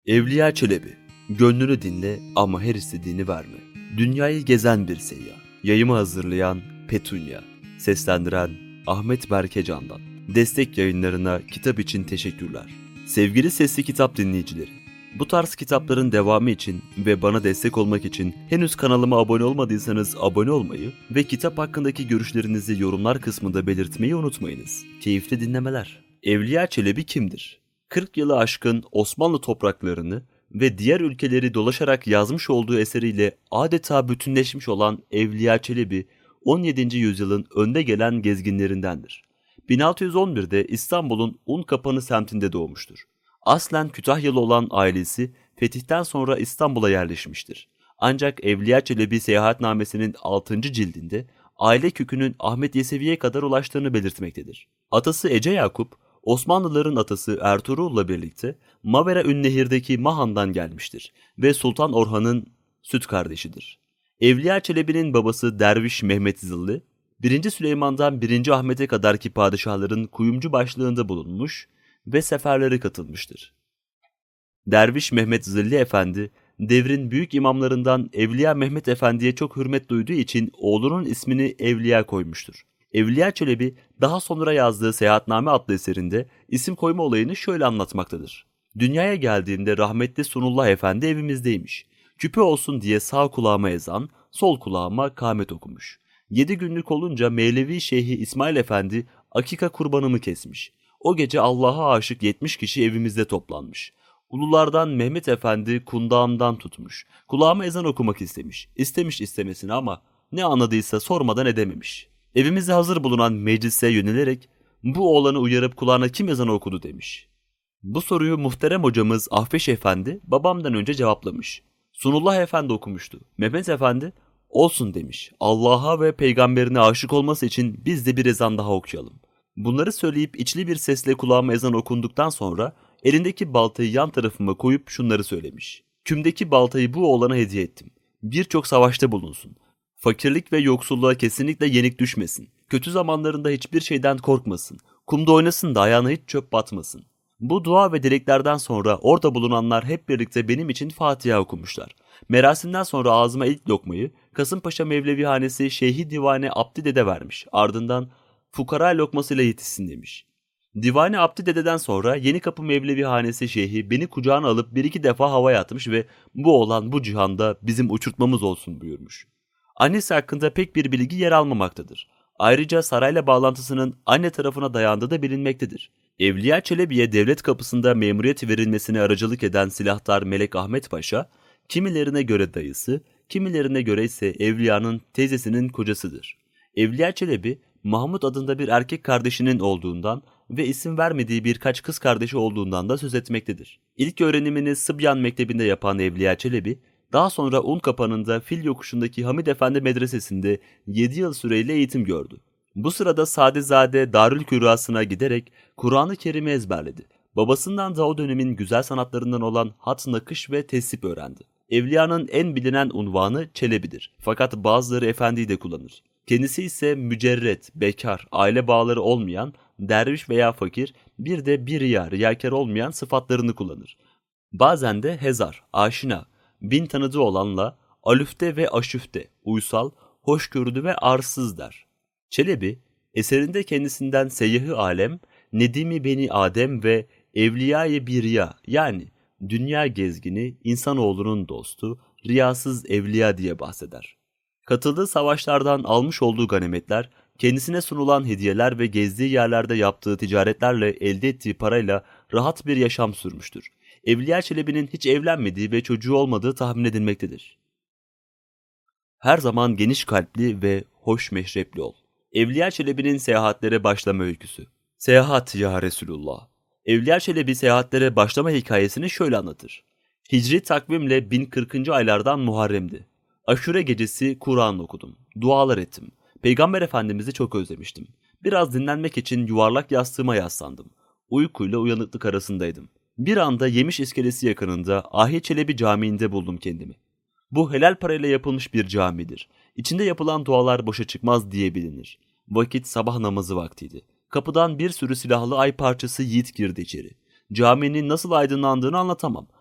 Evliya Çelebi, gönlünü dinle ama her istediğini verme. Dünyayı gezen bir seyyah. Yayımı hazırlayan Petunya. Seslendiren Ahmet Berkecan'dan. Destek yayınlarına kitap için teşekkürler. Sevgili sesli kitap dinleyicileri, bu tarz kitapların devamı için ve bana destek olmak için henüz kanalıma abone olmadıysanız abone olmayı ve kitap hakkındaki görüşlerinizi yorumlar kısmında belirtmeyi unutmayınız. Keyifli dinlemeler. Evliya Çelebi kimdir? 40 yılı aşkın Osmanlı topraklarını ve diğer ülkeleri dolaşarak yazmış olduğu eseriyle adeta bütünleşmiş olan Evliya Çelebi, 17. yüzyılın önde gelen gezginlerindendir. 1611'de İstanbul'un Unkapanı semtinde doğmuştur. Aslen Kütahyalı olan ailesi fetihten sonra İstanbul'a yerleşmiştir. Ancak Evliya Çelebi seyahatnamesinin 6. cildinde aile kökünün Ahmet Yesevi'ye kadar ulaştığını belirtmektedir. Atası Ece Yakup, Osmanlıların atası Ertuğrul'la birlikte Mavera Ünnehir'deki Mahan'dan gelmiştir ve Sultan Orhan'ın süt kardeşidir. Evliya Çelebi'nin babası Derviş Mehmet Zilli, 1. Süleyman'dan 1. Ahmet'e kadarki padişahların kuyumcu başlığında bulunmuş ve seferlere katılmıştır. Derviş Mehmet Zilli Efendi, devrin büyük imamlarından Evliya Mehmet Efendi'ye çok hürmet duyduğu için oğlunun ismini Evliya koymuştur. Evliya Çelebi daha sonra yazdığı Seyahatname adlı eserinde isim koyma olayını şöyle anlatmaktadır. Dünyaya geldiğimde rahmetli Sunullah Efendi evimizdeymiş. Küpe olsun diye sağ kulağıma ezan, sol kulağıma kâmet okumuş. 7 günlük olunca Mevlevi Şeyhi İsmail Efendi akika kurbanımı kesmiş. O gece Allah'a aşık 70 kişi evimizde toplanmış. Ululardan Mehmet Efendi kundağımdan tutmuş. Kulağıma ezan okumak istemiş. İstemiş istemesini ama ne anladıysa sormadan edememiş. Evimizde hazır bulunan meclise yönelerek bu oğlanı uyarıp kulağına kim ezan okudu demiş. Bu soruyu muhterem hocamız Ahveş Efendi babamdan önce cevaplamış. Sunullah Efendi okumuştu. Mehmet Efendi olsun demiş. Allah'a ve peygamberine aşık olması için biz de bir ezan daha okuyalım. Bunları söyleyip içli bir sesle kulağıma ezan okunduktan sonra elindeki baltayı yan tarafıma koyup şunları söylemiş. Kümdeki baltayı bu oğlana hediye ettim. Birçok savaşta bulunsun. Fakirlik ve yoksulluğa kesinlikle yenik düşmesin. Kötü zamanlarında hiçbir şeyden korkmasın. Kumda oynasın da ayağına hiç çöp batmasın. Bu dua ve dileklerden sonra orada bulunanlar hep birlikte benim için Fatiha okumuşlar. Merasimden sonra ağzıma ilk lokmayı Kasımpaşa Mevlevihanesi Şeyhi Divane Abdi Dede vermiş. Ardından fukara lokmasıyla yetişsin demiş. Divane Abdi Dede'den sonra Yenikapı Mevlevihanesi Şeyhi beni kucağına alıp 1-2 defa havaya atmış ve bu oğlan bu cihanda bizim uçurtmamız olsun buyurmuş. Annesi hakkında pek bir bilgi yer almamaktadır. Ayrıca sarayla bağlantısının anne tarafına dayandığı da bilinmektedir. Evliya Çelebi'ye devlet kapısında memuriyet verilmesine aracılık eden silahtar Melek Ahmet Paşa, kimilerine göre dayısı, kimilerine göre ise Evliya'nın teyzesinin kocasıdır. Evliya Çelebi, Mahmut adında bir erkek kardeşinin olduğundan ve isim vermediği birkaç kız kardeşi olduğundan da söz etmektedir. İlk öğrenimini Sıbyan Mektebi'nde yapan Evliya Çelebi, daha sonra Unkapanı'nda Fil Yokuşu'ndaki Hamid Efendi Medresesi'nde 7 yıl süreyle eğitim gördü. Bu sırada Sadezade Darülkürası'na giderek Kur'an-ı Kerim'i ezberledi. Babasından da o dönemin güzel sanatlarından olan hat, nakış ve tesip öğrendi. Evliyanın en bilinen unvanı Çelebi'dir. Fakat bazıları efendiyi de kullanır. Kendisi ise mücerret, bekar, aile bağları olmayan, derviş veya fakir, bir de bir riyakar olmayan sıfatlarını kullanır. Bazen de hezar, aşina, bin tanıdığı olanla alüfte ve aşüfte, uysal, hoşgörülü ve arsız der. Çelebi, eserinde kendisinden Seyyah-ı Alem, Nedimi Beni Adem ve Evliya-i Birya yani dünya gezgini, insanoğlunun dostu, riyasız evliya diye bahseder. Katıldığı savaşlardan almış olduğu ganimetler, kendisine sunulan hediyeler ve gezdiği yerlerde yaptığı ticaretlerle elde ettiği parayla rahat bir yaşam sürmüştür. Evliya Çelebi'nin hiç evlenmediği ve çocuğu olmadığı tahmin edilmektedir. Her zaman geniş kalpli ve hoş meşrepli ol. Evliya Çelebi'nin seyahatlere başlama öyküsü. Seyahat ya Resulullah. Evliya Çelebi seyahatlere başlama hikayesini şöyle anlatır. Hicri takvimle 1040. aylardan Muharrem'di. Aşure gecesi Kur'an okudum. Dualar ettim. Peygamber Efendimiz'i çok özlemiştim. Biraz dinlenmek için yuvarlak yastığıma yaslandım. Uykuyla uyanıklık arasındaydım. Bir anda Yemiş iskelesi yakınında Ahi Çelebi Camii'nde buldum kendimi. Bu helal parayla yapılmış bir camidir. İçinde yapılan dualar boşa çıkmaz diye bilinir. Vakit sabah namazı vaktiydi. Kapıdan bir sürü silahlı ay parçası yiğit girdi içeri. Caminin nasıl aydınlandığını anlatamam.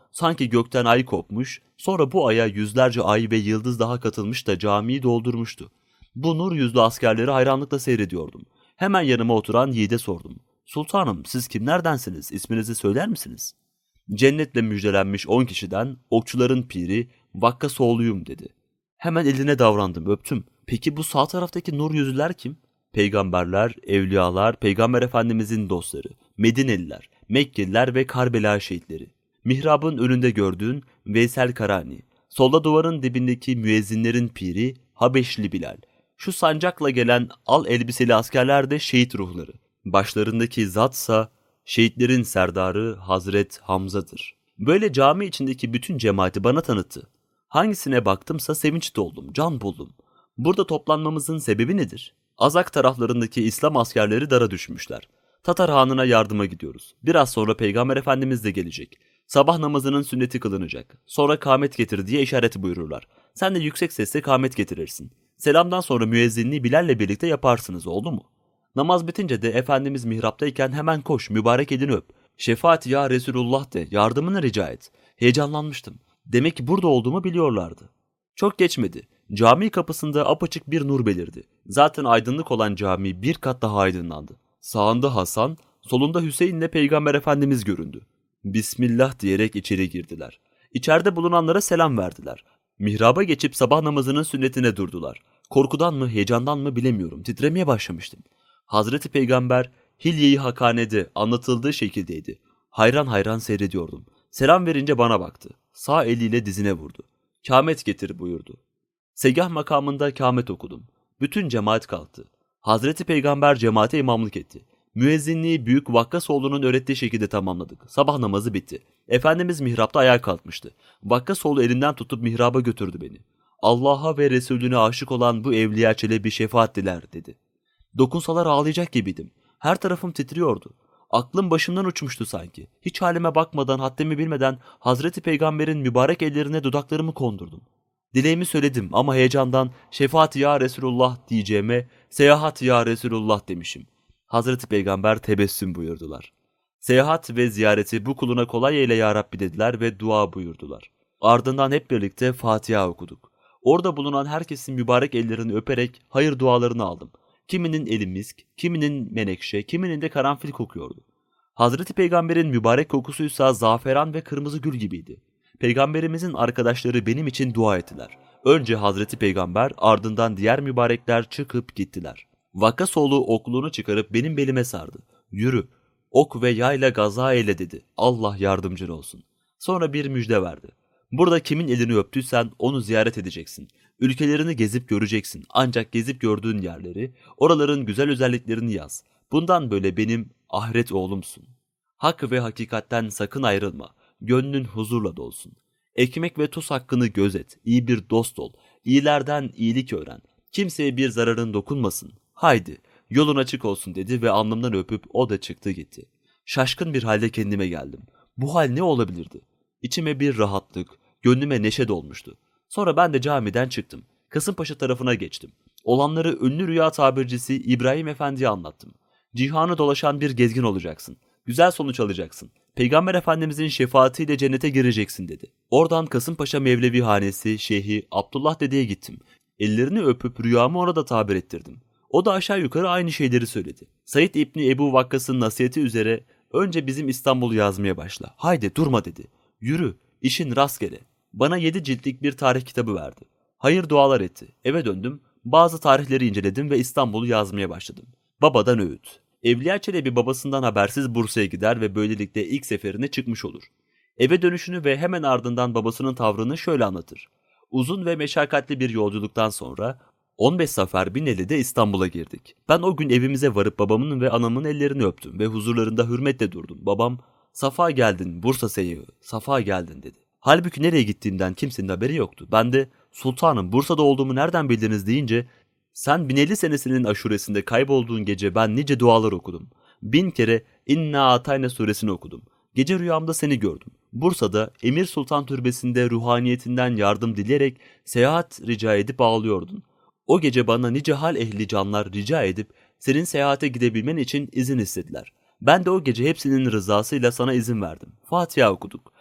Sanki gökten ay kopmuş, sonra bu aya yüzlerce ay ve yıldız daha katılmış da camiyi doldurmuştu. Bu nur yüzlü askerleri hayranlıkla seyrediyordum. Hemen yanıma oturan yiğide sordum. Sultanım, siz kimlerdensiniz? İsminizi söyler misiniz? Cennetle müjdelenmiş 10 kişiden okçuların piri Vakkasoğlu'yum dedi. Hemen eline davrandım, öptüm. Peki bu sağ taraftaki nur yüzlüler kim? Peygamberler, evliyalar, Peygamber Efendimizin dostları, Medineliler, Mekkeliler ve Karbela şehitleri. Mihrabın önünde gördüğün Veysel Karani, solda duvarın dibindeki müezzinlerin piri Habeşli Bilal. Şu sancakla gelen al elbiseli askerler de şehit ruhları. Başlarındaki zatsa şehitlerin serdarı Hazret Hamza'dır. Böyle cami içindeki bütün cemaati bana tanıttı. Hangisine baktımsa sevinç doldum, can buldum. Burada toplanmamızın sebebi nedir? Azak taraflarındaki İslam askerleri dara düşmüşler. Tatar Hanı'na yardıma gidiyoruz. Biraz sonra Peygamber Efendimiz de gelecek. Sabah namazının sünneti kılınacak. Sonra kâmet getir diye işaret buyururlar. Sen de yüksek sesle kâmet getirirsin. Selamdan sonra müezzinliği Bilal'le birlikte yaparsınız, oldu mu? Namaz bitince de Efendimiz mihraptayken hemen koş, mübarek elini öp. Şefaat ya Resulullah de, yardımını rica et. Heyecanlanmıştım. Demek ki burada olduğumu biliyorlardı. Çok geçmedi. Cami kapısında apaçık bir nur belirdi. Zaten aydınlık olan cami bir kat daha aydınlandı. Sağında Hasan, solunda Hüseyin'le Peygamber Efendimiz göründü. Bismillah diyerek içeri girdiler. İçeride bulunanlara selam verdiler. Mihraba geçip sabah namazının sünnetine durdular. Korkudan mı, heyecandan mı bilemiyorum. Titremeye başlamıştım. Hazreti Peygamber Hilye-i Hakane'de anlatıldığı şekildeydi. Hayran hayran seyrediyordum. Selam verince bana baktı. Sağ eliyle dizine vurdu. Kâmet getir buyurdu. Segah makamında kâmet okudum. Bütün cemaat kalktı. Hazreti Peygamber cemaate imamlık etti. Müezzinliği Büyük Vakkasoğlu'nun öğrettiği şekilde tamamladık. Sabah namazı bitti. Efendimiz mihrapta ayağa kalkmıştı. Vakkasoğlu elinden tutup mihraba götürdü beni. Allah'a ve Resulüne aşık olan bu evliya çelebi şefaat diler dedi. Dokunsalar ağlayacak gibiydim. Her tarafım titriyordu. Aklım başımdan uçmuştu sanki. Hiç halime bakmadan, haddimi bilmeden Hazreti Peygamber'in mübarek ellerine dudaklarımı kondurdum. Dileğimi söyledim ama heyecandan şefaat ya Resulullah diyeceğime seyahat ya Resulullah demişim. Hazreti Peygamber tebessüm buyurdular. Seyahat ve ziyareti bu kuluna kolay eyle ya Rabbi dediler ve dua buyurdular. Ardından hep birlikte Fatiha okuduk. Orada bulunan herkesin mübarek ellerini öperek hayır dualarını aldım. Kiminin eli misk, kiminin menekşe, kiminin de karanfil kokuyordu. Hazreti Peygamber'in mübarek kokusuysa zaferan ve kırmızı gül gibiydi. Peygamberimizin arkadaşları benim için dua ettiler. Önce Hazreti Peygamber, ardından diğer mübarekler çıkıp gittiler. Vakkasoğlu okluğunu çıkarıp benim belime sardı. Yürü, ok ve yayla gaza eyle dedi. Allah yardımcın olsun. Sonra bir müjde verdi. Burada kimin elini öptüysen onu ziyaret edeceksin. Ülkelerini gezip göreceksin. Ancak gezip gördüğün yerleri, oraların güzel özelliklerini yaz. Bundan böyle benim ahiret oğlumsun. Hak ve hakikatten sakın ayrılma. Gönlün huzurla dolsun. Ekmek ve tuz hakkını gözet. İyi bir dost ol. İyilerden iyilik öğren. Kimseye bir zararın dokunmasın. Haydi, yolun açık olsun dedi ve alnımdan öpüp o da çıktı gitti. Şaşkın bir halde kendime geldim. Bu hal ne olabilirdi? İçime bir rahatlık, gönlüme neşe dolmuştu. Sonra ben de camiden çıktım. Kasımpaşa tarafına geçtim. Olanları ünlü rüya tabircisi İbrahim Efendi'ye anlattım. Cihanı dolaşan bir gezgin olacaksın. Güzel sonuç alacaksın. Peygamber Efendimizin şefaatiyle cennete gireceksin dedi. Oradan Kasımpaşa Mevlevi Hanesi Şeyhi Abdullah Dede'ye gittim. Ellerini öpüp rüyamı ona da tabir ettirdim. O da aşağı yukarı aynı şeyleri söyledi. Said İbni Ebu Vakkas'ın nasihati üzere önce bizim İstanbul'u yazmaya başla. Haydi durma dedi. Yürü, işin rastgele. Bana 7 ciltlik bir tarih kitabı verdi. Hayır dualar etti. Eve döndüm, bazı tarihleri inceledim ve İstanbul'u yazmaya başladım. Babadan öğüt. Evliya Çelebi babasından habersiz Bursa'ya gider ve böylelikle ilk seferine çıkmış olur. Eve dönüşünü ve hemen ardından babasının tavrını şöyle anlatır. Uzun ve meşakkatli bir yolculuktan sonra 15 Safer 1050'de İstanbul'a girdik. Ben o gün evimize varıp babamın ve anamın ellerini öptüm ve huzurlarında hürmetle durdum. Babam, "Safa geldin Bursa seyyahı, safa geldin" dedi. Halbuki nereye gittiğimden kimsenin haberi yoktu. Ben de, "Sultanım Bursa'da olduğumu nereden bildiniz?" deyince, "Sen 1050 senesinin aşuresinde kaybolduğun gece ben nice dualar okudum. 1000 kere İnna Atayna suresini okudum. Gece rüyamda seni gördüm. Bursa'da Emir Sultan Türbesi'nde ruhaniyetinden yardım dileyerek seyahat rica edip ağlıyordun. O gece bana nice hal ehli canlar rica edip senin seyahate gidebilmen için izin istediler. Ben de o gece hepsinin rızasıyla sana izin verdim. Fatiha okuduk.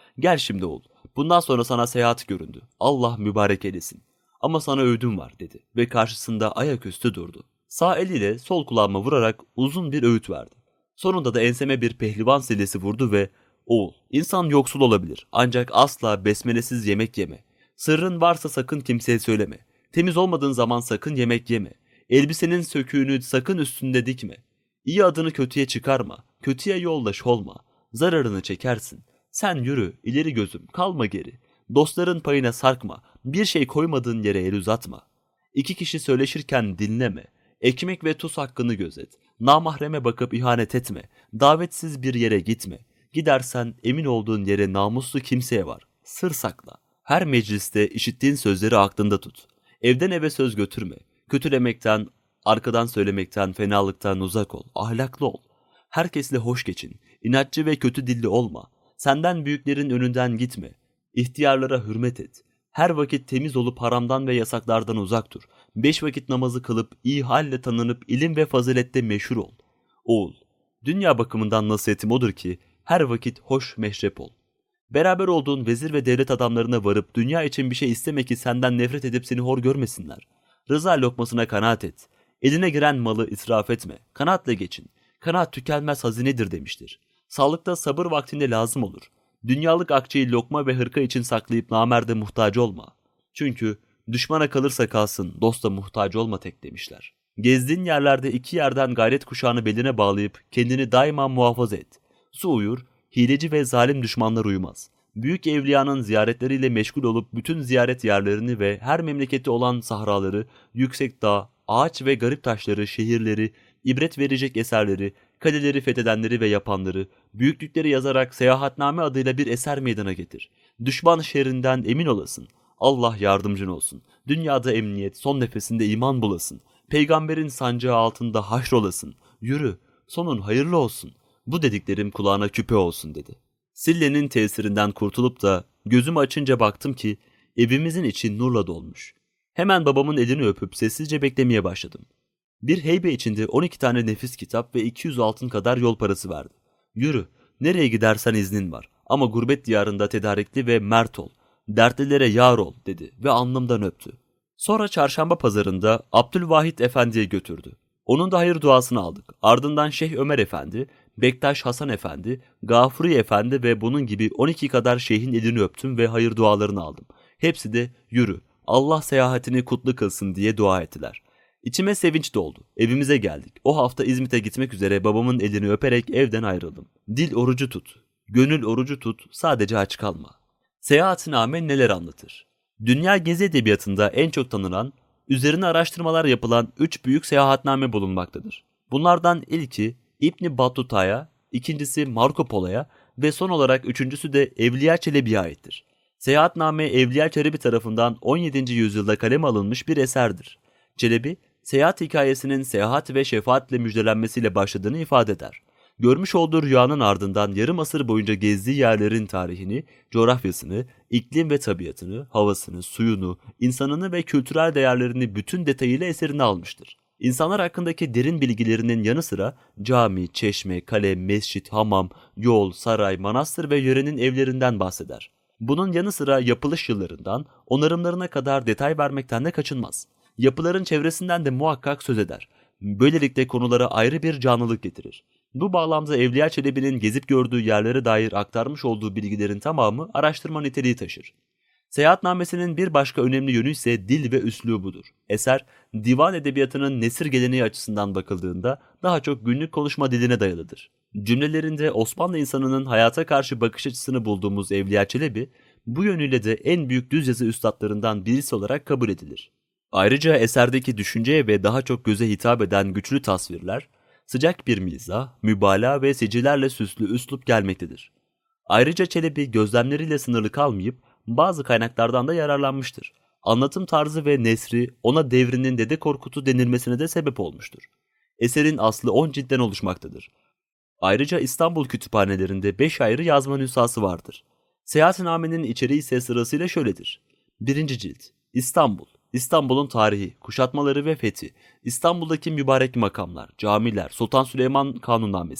Gel şimdi oğul. Bundan sonra sana seyahat göründü. Allah mübarek eylesin. Ama sana öğüdüm var dedi ve karşısında ayaküstü durdu. Sağ eliyle sol kulağıma vurarak uzun bir öğüt verdi. Sonunda da enseme bir pehlivan silesi vurdu ve oğul, insan yoksul olabilir ancak asla besmelesiz yemek yeme. Sırrın varsa sakın kimseye söyleme. Temiz olmadığın zaman sakın yemek yeme. Elbisenin söküğünü sakın üstünde dikme. İyi adını kötüye çıkarma. Kötüye yoldaş olma. Zararını çekersin. Sen yürü, ileri gözüm, kalma geri. Dostların payına sarkma. Bir şey koymadığın yere el uzatma. İki kişi söyleşirken dinleme. Ekmek ve tuz hakkını gözet. Namahreme bakıp ihanet etme. Davetsiz bir yere gitme. Gidersen emin olduğun yere namuslu kimseye var. Sır sakla. Her mecliste işittiğin sözleri aklında tut. Evden eve söz götürme. Kötülemekten, arkadan söylemekten, fenalıktan uzak ol. Ahlaklı ol. Herkesle hoş geçin. İnatçı ve kötü dilli olma. Senden büyüklerin önünden gitme. İhtiyarlara hürmet et. Her vakit temiz olup haramdan ve yasaklardan uzak dur. 5 vakit namazı kılıp iyi halle tanınıp ilim ve fazilette meşhur ol. Oğul, dünya bakımından nasihatim odur ki her vakit hoş meşrep ol. Beraber olduğun vezir ve devlet adamlarına varıp dünya için bir şey isteme ki senden nefret edip seni hor görmesinler. Rıza lokmasına kanaat et. Eline giren malı israf etme. Kanaatle geçin. Kanaat tükenmez hazinedir demiştir. Sağlıkta sabır vaktinde lazım olur. Dünyalık akçeyi lokma ve hırka için saklayıp namerde muhtaç olma. Çünkü düşmana kalırsa kalsın, dosta muhtaç olma tek demişler. Gezdiğin yerlerde iki yerden gayret kuşağını beline bağlayıp kendini daima muhafaza et. Su uyur, hileci ve zalim düşmanlar uyumaz. Büyük evliyanın ziyaretleriyle meşgul olup bütün ziyaret yerlerini ve her memlekette olan sahraları, yüksek dağ, ağaç ve garip taşları, şehirleri, ibret verecek eserleri, kaleleri fethedenleri ve yapanları, büyüklükleri yazarak seyahatname adıyla bir eser meydana getir. Düşman şerrinden emin olasın. Allah yardımcın olsun. Dünyada emniyet, son nefesinde iman bulasın. Peygamberin sancağı altında haşrolasın. Yürü, sonun hayırlı olsun. Bu dediklerim kulağına küpe olsun dedi. Sillenin tesirinden kurtulup da gözümü açınca baktım ki evimizin içi nurla dolmuş. Hemen babamın elini öpüp sessizce beklemeye başladım. Bir heybe içinde 12 tane nefis kitap ve 200 altın kadar yol parası verdi. Yürü, nereye gidersen iznin var ama gurbet diyarında tedarikli ve mert ol. Dertlilere yar ol dedi ve alnımdan öptü. Sonra çarşamba pazarında Abdülvahit Efendi'ye götürdü. Onun da hayır duasını aldık. Ardından Şeyh Ömer Efendi, Bektaş Hasan Efendi, Gafuri Efendi ve bunun gibi 12 kadar şeyhin elini öptüm ve hayır dualarını aldım. Hepsi de yürü, Allah seyahatini kutlu kılsın diye dua ettiler. İçime sevinç doldu. Evimize geldik. O hafta İzmit'e gitmek üzere babamın elini öperek evden ayrıldım. Dil orucu tut, gönül orucu tut, sadece aç kalma. Seyahatname neler anlatır? Dünya gezi edebiyatında en çok tanınan, üzerine araştırmalar yapılan 3 büyük seyahatname bulunmaktadır. Bunlardan ilki İbn Battuta'ya, ikincisi Marco Polo'ya ve son olarak üçüncüsü de Evliya Çelebi'ye aittir. Seyahatname Evliya Çelebi tarafından 17. yüzyılda kaleme alınmış bir eserdir. Çelebi, seyahat hikayesinin seyahat ve şefaatle müjdelenmesiyle başladığını ifade eder. Görmüş olduğu rüyanın ardından yarım asır boyunca gezdiği yerlerin tarihini, coğrafyasını, iklim ve tabiatını, havasını, suyunu, insanını ve kültürel değerlerini bütün detayıyla eserine almıştır. İnsanlar hakkındaki derin bilgilerinin yanı sıra cami, çeşme, kale, mescit, hamam, yol, saray, manastır ve yörenin evlerinden bahseder. Bunun yanı sıra yapılış yıllarından, onarımlarına kadar detay vermekten de kaçınmaz. Yapıların çevresinden de muhakkak söz eder. Böylelikle konulara ayrı bir canlılık getirir. Bu bağlamda Evliya Çelebi'nin gezip gördüğü yerlere dair aktarmış olduğu bilgilerin tamamı araştırma niteliği taşır. Seyahatnamesinin bir başka önemli yönü ise dil ve üslubudur. Eser, divan edebiyatının nesir geleneği açısından bakıldığında daha çok günlük konuşma diline dayalıdır. Cümlelerinde Osmanlı insanının hayata karşı bakış açısını bulduğumuz Evliya Çelebi, bu yönüyle de en büyük düz yazı üstadlarından birisi olarak kabul edilir. Ayrıca eserdeki düşünceye ve daha çok göze hitap eden güçlü tasvirler, sıcak bir mizah, mübalağa ve sicilerle süslü üslup gelmektedir. Ayrıca Çelebi gözlemleriyle sınırlı kalmayıp bazı kaynaklardan da yararlanmıştır. Anlatım tarzı ve nesri ona devrinin Dede Korkut'u denilmesine de sebep olmuştur. Eserin aslı 10 ciltten oluşmaktadır. Ayrıca İstanbul kütüphanelerinde 5 ayrı yazma nüshası vardır. Seyahatnamenin içeriği ise sırasıyla şöyledir. 1. cilt İstanbul, İstanbul'un tarihi, kuşatmaları ve fethi, İstanbul'daki mübarek makamlar, camiler, Sultan Süleyman Kanunnamesi,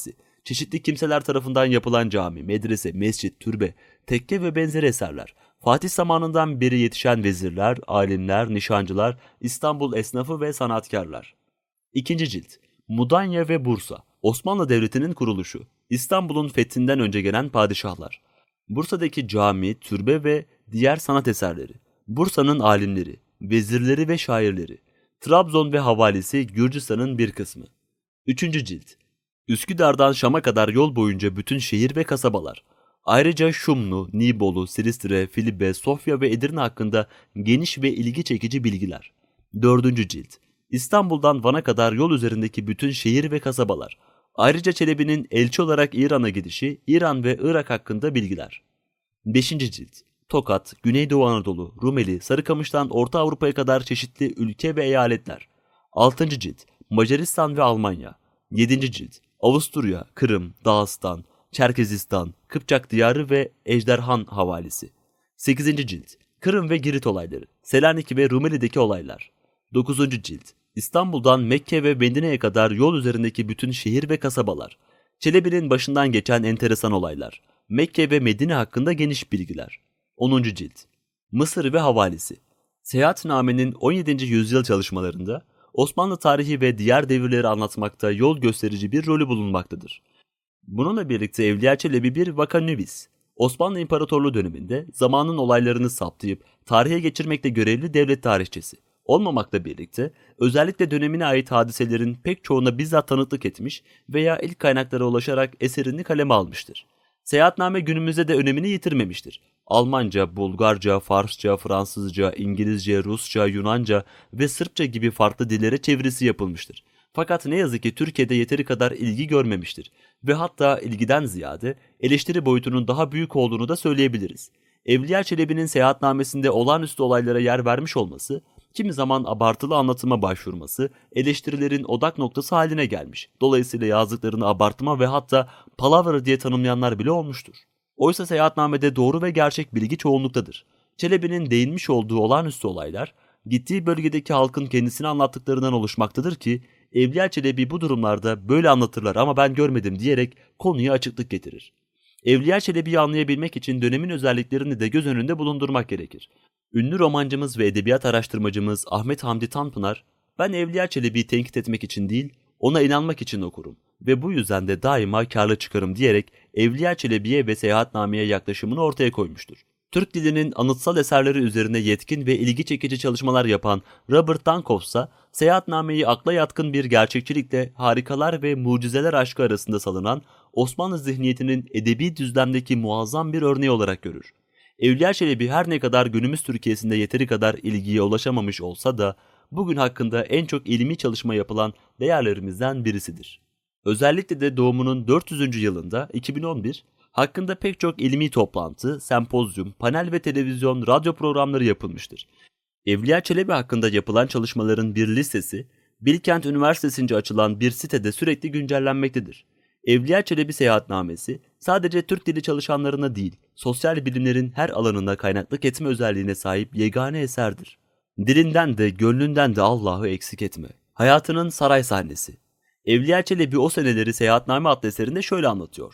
çeşitli kimseler tarafından yapılan cami, medrese, mescit, türbe, tekke ve benzeri eserler, Fatih zamanından beri yetişen vezirler, alimler, nişancılar, İstanbul esnafı ve sanatkarlar. İkinci cilt, Mudanya ve Bursa, Osmanlı Devleti'nin kuruluşu, İstanbul'un fethinden önce gelen padişahlar, Bursa'daki cami, türbe ve diğer sanat eserleri, Bursa'nın alimleri, vezirleri ve şairleri, Trabzon ve havalisi Gürcistan'ın bir kısmı. Üçüncü cilt, Üsküdar'dan Şam'a kadar yol boyunca bütün şehir ve kasabalar. Ayrıca Şumlu, Nibolu, Silistire, Filibe, Sofya ve Edirne hakkında geniş ve ilgi çekici bilgiler. Dördüncü cilt, İstanbul'dan Van'a kadar yol üzerindeki bütün şehir ve kasabalar. Ayrıca Çelebi'nin elçi olarak İran'a gidişi, İran ve Irak hakkında bilgiler. Beşinci cilt, Tokat, Güneydoğu Anadolu, Rumeli, Sarıkamış'tan Orta Avrupa'ya kadar çeşitli ülke ve eyaletler. Altıncı cilt, Macaristan ve Almanya. Yedinci cilt, Avusturya, Kırım, Dağıstan, Çerkezistan, Kıpçak diyarı ve Ejderhan havalisi. 8. cilt, Kırım ve Girit olayları, Selanik ve Rumeli'deki olaylar. 9. cilt, İstanbul'dan Mekke ve Medine'ye kadar yol üzerindeki bütün şehir ve kasabalar. Çelebi'nin başından geçen enteresan olaylar. Mekke ve Medine hakkında geniş bilgiler. 10. cilt, Mısır ve havalisi. Seyahatname'nin 17. yüzyıl çalışmalarında Osmanlı tarihi ve diğer devirleri anlatmakta yol gösterici bir rolü bulunmaktadır. Bununla birlikte Evliya Çelebi bir vakanüvis. Osmanlı İmparatorluğu döneminde zamanın olaylarını saptayıp tarihe geçirmekle görevli devlet tarihçisi olmamakla birlikte özellikle dönemine ait hadiselerin pek çoğuna bizzat tanıklık etmiş veya ilk kaynaklara ulaşarak eserini kaleme almıştır. Seyahatname günümüzde de önemini yitirmemiştir. Almanca, Bulgarca, Farsça, Fransızca, İngilizce, Rusça, Yunanca ve Sırpça gibi farklı dillere çevirisi yapılmıştır. Fakat ne yazık ki Türkiye'de yeteri kadar ilgi görmemiştir ve hatta ilgiden ziyade eleştiri boyutunun daha büyük olduğunu da söyleyebiliriz. Evliya Çelebi'nin seyahatnamesinde olağanüstü olaylara yer vermiş olması, kimi zaman abartılı anlatıma başvurması, eleştirilerin odak noktası haline gelmiş. Dolayısıyla yazdıklarını abartma ve hatta palavra diye tanımlayanlar bile olmuştur. Oysa seyahatnamede doğru ve gerçek bilgi çoğunluktadır. Çelebi'nin değinmiş olduğu olağanüstü olaylar, gittiği bölgedeki halkın kendisini anlattıklarından oluşmaktadır ki, Evliya Çelebi bu durumlarda böyle anlatırlar ama ben görmedim diyerek konuya açıklık getirir. Evliya Çelebi'yi anlayabilmek için dönemin özelliklerini de göz önünde bulundurmak gerekir. Ünlü romancımız ve edebiyat araştırmacımız Ahmet Hamdi Tanpınar, ben Evliya Çelebi'yi tenkit etmek için değil, ona inanmak için okurum ve bu yüzden de daima karlı çıkarım diyerek Evliya Çelebi'ye ve seyahatnameye yaklaşımını ortaya koymuştur. Türk dilinin anıtsal eserleri üzerine yetkin ve ilgi çekici çalışmalar yapan Robert Dankoff ise seyahatnameyi akla yatkın bir gerçekçilikle harikalar ve mucizeler aşkı arasında salınan Osmanlı zihniyetinin edebi düzlemdeki muazzam bir örneği olarak görür. Evliya Çelebi her ne kadar günümüz Türkiye'sinde yeteri kadar ilgiye ulaşamamış olsa da bugün hakkında en çok ilmi çalışma yapılan değerlerimizden birisidir. Özellikle de doğumunun 400. yılında 2011 hakkında pek çok ilmi toplantı, sempozyum, panel ve televizyon, radyo programları yapılmıştır. Evliya Çelebi hakkında yapılan çalışmaların bir listesi, Bilkent Üniversitesi'nce açılan bir sitede sürekli güncellenmektedir. Evliya Çelebi seyahatnamesi sadece Türk dili çalışanlarına değil, sosyal bilimlerin her alanına kaynaklık etme özelliğine sahip yegane eserdir. Dilinden de gönlünden de Allah'ı eksik etme. Hayatının saray sahnesi. Evliya Çelebi o seneleri Seyahatname adlı eserinde şöyle anlatıyor.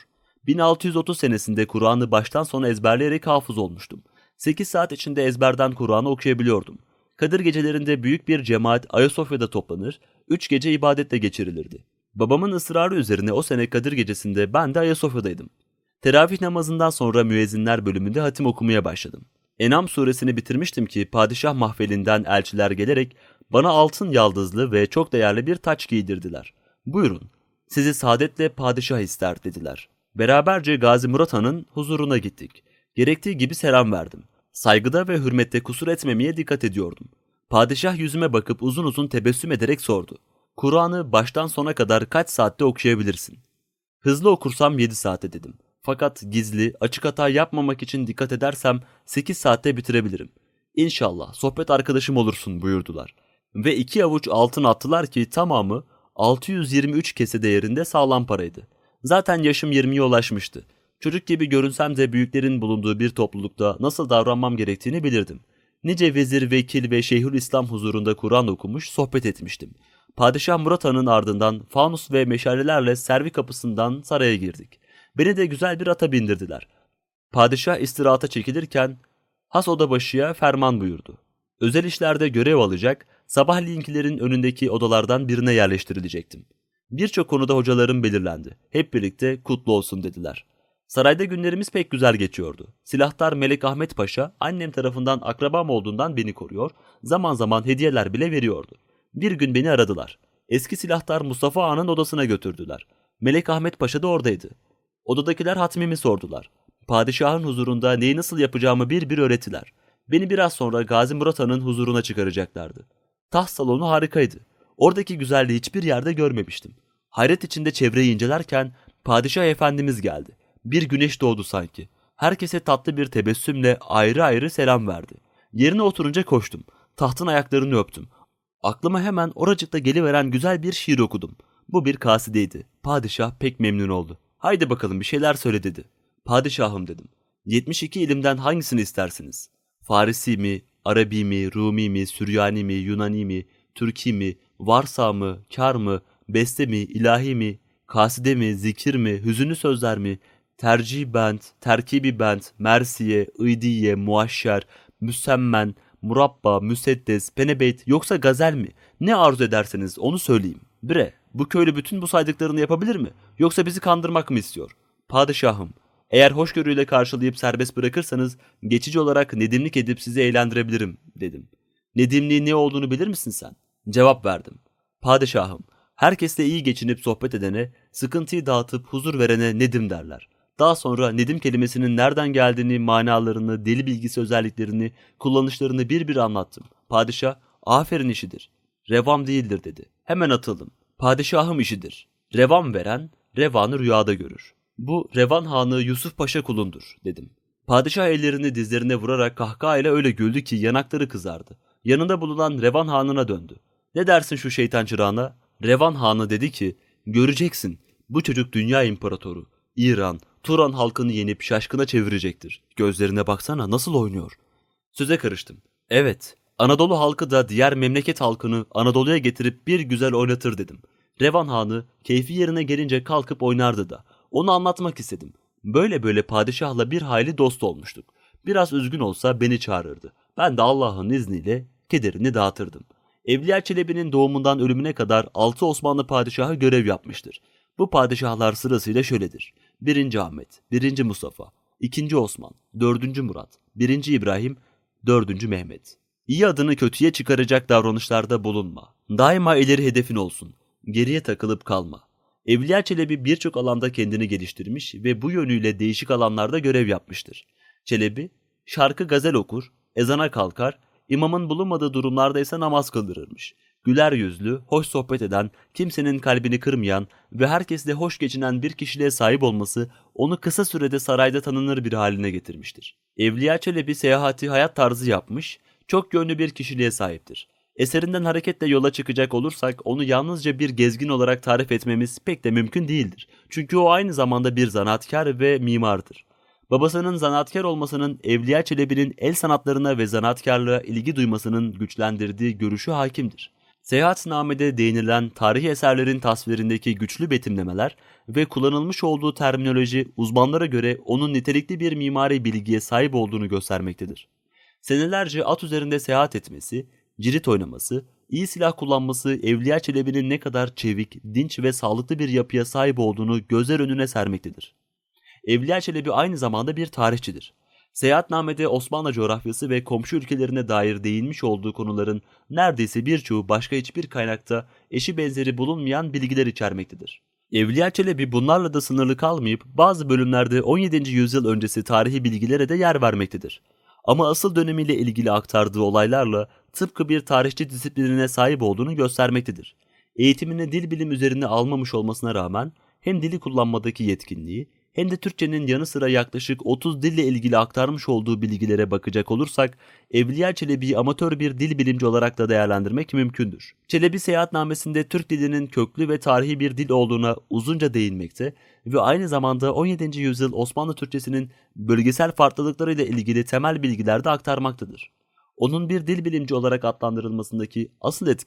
1630 senesinde Kur'an'ı baştan sona ezberleyerek hafız olmuştum. 8 saat içinde ezberden Kur'an'ı okuyabiliyordum. Kadir gecelerinde büyük bir cemaat Ayasofya'da toplanır, 3 gece ibadetle geçirilirdi. Babamın ısrarı üzerine o sene Kadir gecesinde ben de Ayasofya'daydım. Teravih namazından sonra müezzinler bölümünde hatim okumaya başladım. En'am suresini bitirmiştim ki padişah mahfelinden elçiler gelerek bana altın yaldızlı ve çok değerli bir taç giydirdiler. Buyurun, sizi saadetle padişah ister dediler. Beraberce Gazi Murat Han'ın huzuruna gittik. Gerektiği gibi selam verdim. Saygıda ve hürmette kusur etmemeye dikkat ediyordum. Padişah yüzüme bakıp uzun uzun tebessüm ederek sordu. Kur'an'ı baştan sona kadar kaç saatte okuyabilirsin? Hızlı okursam 7 saate dedim. Fakat gizli, açık hata yapmamak için dikkat edersem 8 saatte bitirebilirim. İnşallah sohbet arkadaşım olursun buyurdular. Ve 2 avuç altın attılar ki tamamı 623 kese değerinde sağlam paraydı. Zaten yaşım 20'ye ulaşmıştı. Çocuk gibi görünsem de büyüklerin bulunduğu bir toplulukta nasıl davranmam gerektiğini bilirdim. Nice vezir, vekil ve Şeyhülislam huzurunda Kur'an okumuş, sohbet etmiştim. Padişah Murat Han'ın ardından fanus ve meşalelerle servi kapısından saraya girdik. Beni de güzel bir ata bindirdiler. Padişah istirahata çekilirken has odabaşıya ferman buyurdu. Özel işlerde görev alacak, sabahleyinklerin önündeki odalardan birine yerleştirilecektim. Birçok konuda hocalarım belirlendi. Hep birlikte kutlu olsun dediler. Sarayda günlerimiz pek güzel geçiyordu. Silahtar Melek Ahmet Paşa annem tarafından akrabam olduğundan beni koruyor, zaman zaman hediyeler bile veriyordu. Bir gün beni aradılar. Eski silahtar Mustafa Ağa'nın odasına götürdüler. Melek Ahmet Paşa da oradaydı. Odadakiler hatmimi sordular. Padişahın huzurunda neyi nasıl yapacağımı bir bir öğrettiler. Beni biraz sonra Gazi Murat Han'ın huzuruna çıkaracaklardı. Taht salonu harikaydı. Oradaki güzelliği hiçbir yerde görmemiştim. Hayret içinde çevreyi incelerken Padişah Efendimiz geldi. Bir güneş doğdu sanki. Herkese tatlı bir tebessümle ayrı ayrı selam verdi. Yerine oturunca koştum. Tahtın ayaklarını öptüm. Aklıma hemen oracıkta geliveren güzel bir şiir okudum. Bu bir kasideydi. Padişah pek memnun oldu. Haydi bakalım bir şeyler söyle dedi. Padişahım dedim. 72 ilimden hangisini istersiniz? Farisi mi, Arabi mi, Rumi mi, Süryani mi, Yunani mi, Türki mi, varsa mı, kar mı, beste mi, ilahi mi, kaside mi, zikir mi, hüzünlü sözler mi, tercih bent, terkibi bent, mersiye, ıydiye, muaşşer, müsemmen, murabba, müseddes, penebeyt yoksa gazel mi? Ne arzu ederseniz onu söyleyeyim. Bre, bu köylü bütün bu saydıklarını yapabilir mi? Yoksa bizi kandırmak mı istiyor? Padişahım, eğer hoşgörüyle karşılayıp serbest bırakırsanız geçici olarak nedimlik edip sizi eğlendirebilirim dedim. Nedimliğin ne olduğunu bilir misin sen? Cevap verdim. Padişahım, herkesle iyi geçinip sohbet edene, sıkıntıyı dağıtıp huzur verene nedim derler. Daha sonra nedim kelimesinin nereden geldiğini, manalarını, dili bilgisi özelliklerini, kullanışlarını bir bir anlattım. Padişah, aferin işidir. Revam değildir dedi. Hemen atıldım. Padişahım işidir. Revam veren, revanı rüyada görür. Bu Revan Hanı Yusuf Paşa kulundur dedim. Padişah ellerini dizlerine vurarak kahkahayla öyle güldü ki yanakları kızardı. Yanında bulunan Revan Hanı'na döndü. Ne dersin şu şeytan çırağına? Revan Hanı dedi ki, göreceksin bu çocuk dünya imparatoru. İran, Turan halkını yenip şaşkına çevirecektir. Gözlerine baksana nasıl oynuyor. Söze karıştım. Evet, Anadolu halkı da diğer memleket halkını Anadolu'ya getirip bir güzel oynatır dedim. Revan Hanı keyfi yerine gelince kalkıp oynardı da. Onu anlatmak istedim. Böyle böyle padişahla bir hayli dost olmuştuk. Biraz üzgün olsa beni çağırırdı. Ben de Allah'ın izniyle kederini dağıtırdım. Evliya Çelebi'nin doğumundan ölümüne kadar 6 Osmanlı padişahı görev yapmıştır. Bu padişahlar sırasıyla şöyledir. 1. Ahmet, 1. Mustafa, 2. Osman, 4. Murat, 1. İbrahim, 4. Mehmet. İyi adını kötüye çıkaracak davranışlarda bulunma. Daima ileri hedefin olsun. Geriye takılıp kalma. Evliya Çelebi birçok alanda kendini geliştirmiş ve bu yönüyle değişik alanlarda görev yapmıştır. Çelebi, şarkı gazel okur, ezana kalkar, imamın bulunmadığı durumlarda ise namaz kıldırırmış. Güler yüzlü, hoş sohbet eden, kimsenin kalbini kırmayan ve herkesle hoş geçinen bir kişiliğe sahip olması onu kısa sürede sarayda tanınır bir haline getirmiştir. Evliya Çelebi seyahati hayat tarzı yapmış, çok yönlü bir kişiliğe sahiptir. Eserinden hareketle yola çıkacak olursak onu yalnızca bir gezgin olarak tarif etmemiz pek de mümkün değildir. Çünkü o aynı zamanda bir zanaatkar ve mimardır. Babasının zanaatkar olmasının Evliya Çelebi'nin el sanatlarına ve zanaatkarlığa ilgi duymasının güçlendirdiği görüşü hakimdir. Seyahatnamede değinilen tarihi eserlerin tasvirindeki güçlü betimlemeler ve kullanılmış olduğu terminoloji uzmanlara göre onun nitelikli bir mimari bilgiye sahip olduğunu göstermektedir. Senelerce at üzerinde seyahat etmesi, cirit oynaması, iyi silah kullanması Evliya Çelebi'nin ne kadar çevik, dinç ve sağlıklı bir yapıya sahip olduğunu gözler önüne sermektedir. Evliya Çelebi aynı zamanda bir tarihçidir. Seyahatnamede Osmanlı coğrafyası ve komşu ülkelerine dair değinmiş olduğu konuların neredeyse birçoğu başka hiçbir kaynakta eşi benzeri bulunmayan bilgiler içermektedir. Evliya Çelebi bunlarla da sınırlı kalmayıp bazı bölümlerde 17. yüzyıl öncesi tarihi bilgilere de yer vermektedir. Ama asıl dönemiyle ilgili aktardığı olaylarla tıpkı bir tarihçi disiplinine sahip olduğunu göstermektedir. Eğitimini dil bilim üzerine almamış olmasına rağmen hem dili kullanmadaki yetkinliği hem de Türkçenin yanı sıra yaklaşık 30 dille ilgili aktarmış olduğu bilgilere bakacak olursak Evliya Çelebi'yi amatör bir dil bilimci olarak da değerlendirmek mümkündür. Çelebi seyahatnamesinde Türk dilinin köklü ve tarihi bir dil olduğuna uzunca değinmekte ve aynı zamanda 17. yüzyıl Osmanlı Türkçesinin bölgesel farklılıklarıyla ilgili temel bilgiler de aktarmaktadır. Onun bir dil bilimci olarak adlandırılmasındaki asıl etken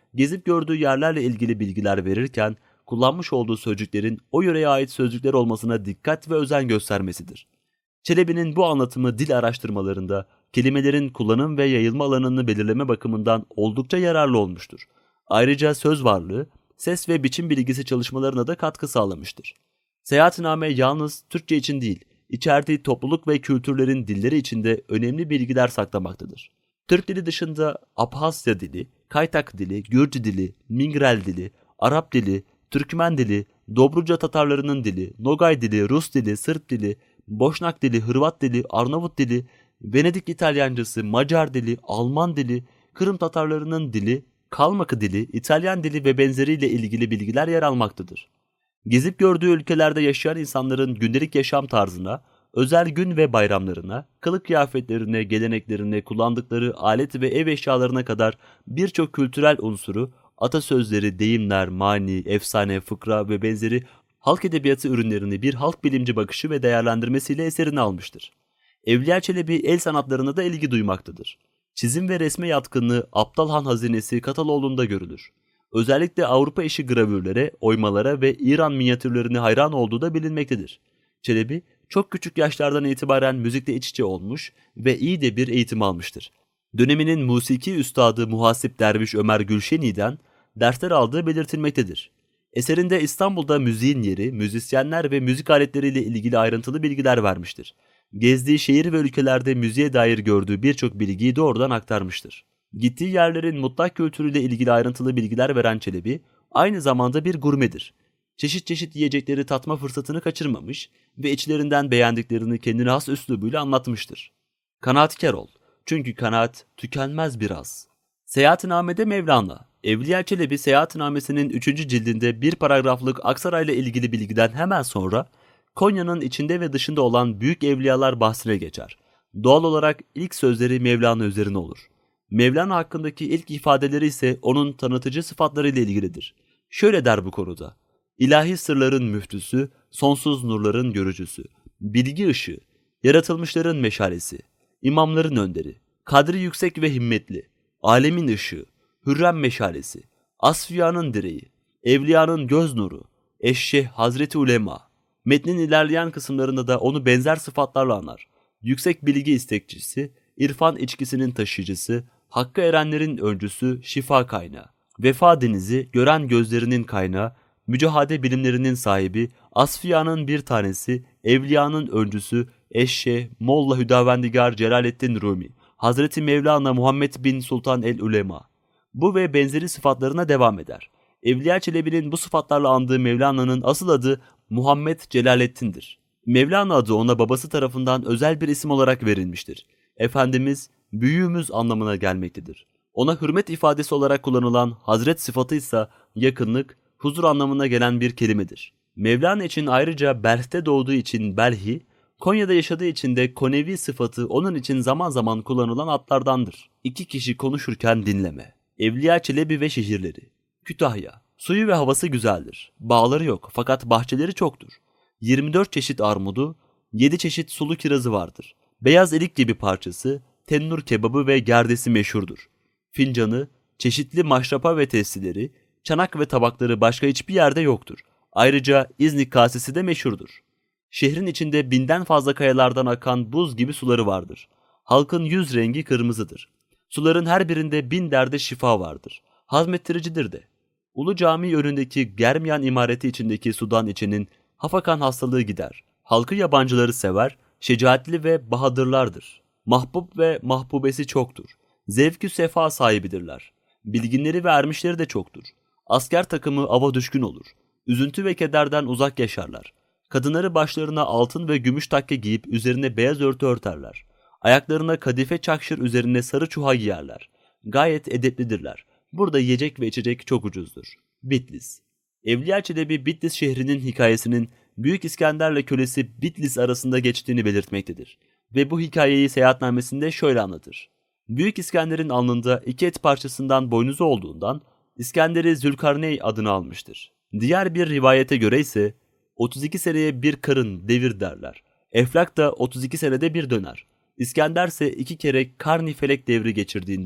gezip gördüğü yerlerle ilgili bilgiler verirken kullanmış olduğu sözcüklerin o yöreye ait sözcükler olmasına dikkat ve özen göstermesidir. Çelebi'nin bu anlatımı dil araştırmalarında kelimelerin kullanım ve yayılma alanını belirleme bakımından oldukça yararlı olmuştur. Ayrıca söz varlığı, ses ve biçim bilgisi çalışmalarına da katkı sağlamıştır. Seyahatname yalnız Türkçe için değil, içerdiği topluluk ve kültürlerin dilleri içinde önemli bilgiler saklamaktadır. Türk dili dışında Abhasya dili, Kaytak dili, Gürcü dili, Mingrel dili, Arap dili, Türkmen dili, Dobruca Tatarlarının dili, Nogay dili, Rus dili, Sırp dili, Boşnak dili, Hırvat dili, Arnavut dili, Venedik İtalyancası, Macar dili, Alman dili, Kırım Tatarlarının dili, Kalmakı dili, İtalyan dili ve benzeriyle ilgili bilgiler yer almaktadır. Gezip gördüğü ülkelerde yaşayan insanların gündelik yaşam tarzına, özel gün ve bayramlarına, kılık kıyafetlerine, geleneklerine, kullandıkları alet ve ev eşyalarına kadar birçok kültürel unsuru, atasözleri, deyimler, mani, efsane, fıkra ve benzeri halk edebiyatı ürünlerini bir halk bilimci bakışı ve değerlendirmesiyle eserine almıştır. Evliya Çelebi el sanatlarına da ilgi duymaktadır. Çizim ve resme yatkınlığı Aptalhan Hazinesi Kataloğlu'nda görülür. Özellikle Avrupa işi gravürlere, oymalara ve İran minyatürlerine hayran olduğu da bilinmektedir. Çelebi çok küçük yaşlardan itibaren müzikle iç içe olmuş ve iyi de bir eğitim almıştır. Döneminin musiki üstadı Muhasip Derviş Ömer Gülşeni'den dersler aldığı belirtilmektedir. Eserinde İstanbul'da müziğin yeri, müzisyenler ve müzik aletleriyle ilgili ayrıntılı bilgiler vermiştir. Gezdiği şehir ve ülkelerde müziğe dair gördüğü birçok bilgiyi doğrudan aktarmıştır. Gittiği yerlerin mutlak kültürüyle ilgili ayrıntılı bilgiler veren Çelebi, aynı zamanda bir gurmedir. Çeşit çeşit yiyecekleri tatma fırsatını kaçırmamış ve içlerinden beğendiklerini kendine has üslubuyla anlatmıştır. Kanaatkar ol, çünkü kanaat tükenmez biraz. Seyahatname'de Mevlana, Evliya Çelebi Seyahatnamesi'nin 3. cildinde bir paragraflık Aksaray'la ilgili bilgiden hemen sonra Konya'nın içinde ve dışında olan büyük evliyalar bahsine geçer. Doğal olarak ilk sözleri Mevlana üzerine olur. Mevlana hakkındaki ilk ifadeleri ise onun tanıtıcı sıfatlarıyla ilgilidir. Şöyle der bu konuda: İlahi sırların müftüsü, sonsuz nurların görücüsü, bilgi ışığı, yaratılmışların meşalesi, imamların önderi, kadri yüksek ve himmetli, alemin ışığı, hürrem meşalesi, asfiyanın direği, evliyanın göz nuru, eşşeh Hazreti Ulema. Metnin ilerleyen kısımlarında da onu benzer sıfatlarla anar. Yüksek bilgi istekçisi, irfan içkisinin taşıyıcısı, hakka erenlerin öncüsü, şifa kaynağı, vefa denizi, gören gözlerinin kaynağı, mücahade bilimlerinin sahibi, asfiyanın bir tanesi, evliyanın öncüsü, eşşeh, Molla Hüdavendigar Celaleddin Rumi, Hazreti Mevlana Muhammed bin Sultan el-Ulema. Bu ve benzeri sıfatlarına devam eder. Evliya Çelebi'nin bu sıfatlarla andığı Mevlana'nın asıl adı Muhammed Celaleddin'dir. Mevlana adı ona babası tarafından özel bir isim olarak verilmiştir. Efendimiz, büyüğümüz anlamına gelmektedir. Ona hürmet ifadesi olarak kullanılan Hazret sıfatı ise yakınlık, huzur anlamına gelen bir kelimedir. Mevlana için ayrıca Belh'te doğduğu için Belhi, Konya'da yaşadığı için de Konevi sıfatı onun için zaman zaman kullanılan adlardandır. İki kişi konuşurken dinleme. Evliya Çelebi ve şehirleri. Kütahya. Suyu ve havası güzeldir. Bağları yok fakat bahçeleri çoktur. 24 çeşit armudu, 7 çeşit sulu kirazı vardır. Beyaz erik gibi parçası, tennur kebabı ve gerdesi meşhurdur. Fincanı, çeşitli maşrapa ve testileri, çanak ve tabakları başka hiçbir yerde yoktur. Ayrıca İznik kasesi de meşhurdur. Şehrin içinde 1000'den fazla kayalardan akan buz gibi suları vardır. Halkın yüz rengi kırmızıdır. Suların her birinde 1000 derde şifa vardır. Hazmettiricidir de. Ulu Cami önündeki Germiyan imareti içindeki sudan içenin hafakan hastalığı gider. Halkı yabancıları sever, şecaatli ve bahadırlardır. Mahbub ve mahbubesi çoktur. Zevkü sefa sahibidirler. Bilginleri ve ermişleri de çoktur. Asker takımı ava düşkün olur. Üzüntü ve kederden uzak yaşarlar. Kadınları başlarına altın ve gümüş takke giyip üzerine beyaz örtü örterler. Ayaklarına kadife çakşır üzerine sarı çuha giyerler. Gayet edeplidirler. Burada yiyecek ve içecek çok ucuzdur. Bitlis. Evliya Çelebi Bitlis şehrinin hikayesinin Büyük İskender'le kölesi Bitlis arasında geçtiğini belirtmektedir. Ve bu hikayeyi seyahatnamesinde şöyle anlatır. Büyük İskender'in alnında 2 et parçasından boynuzu olduğundan İskender'i Zülkarney adını almıştır. Diğer bir rivayete göre ise 32 seneye bir karın devir derler. Eflak da 32 senede bir döner. İskender ise 2 kere karni felek devri geçirdiğinden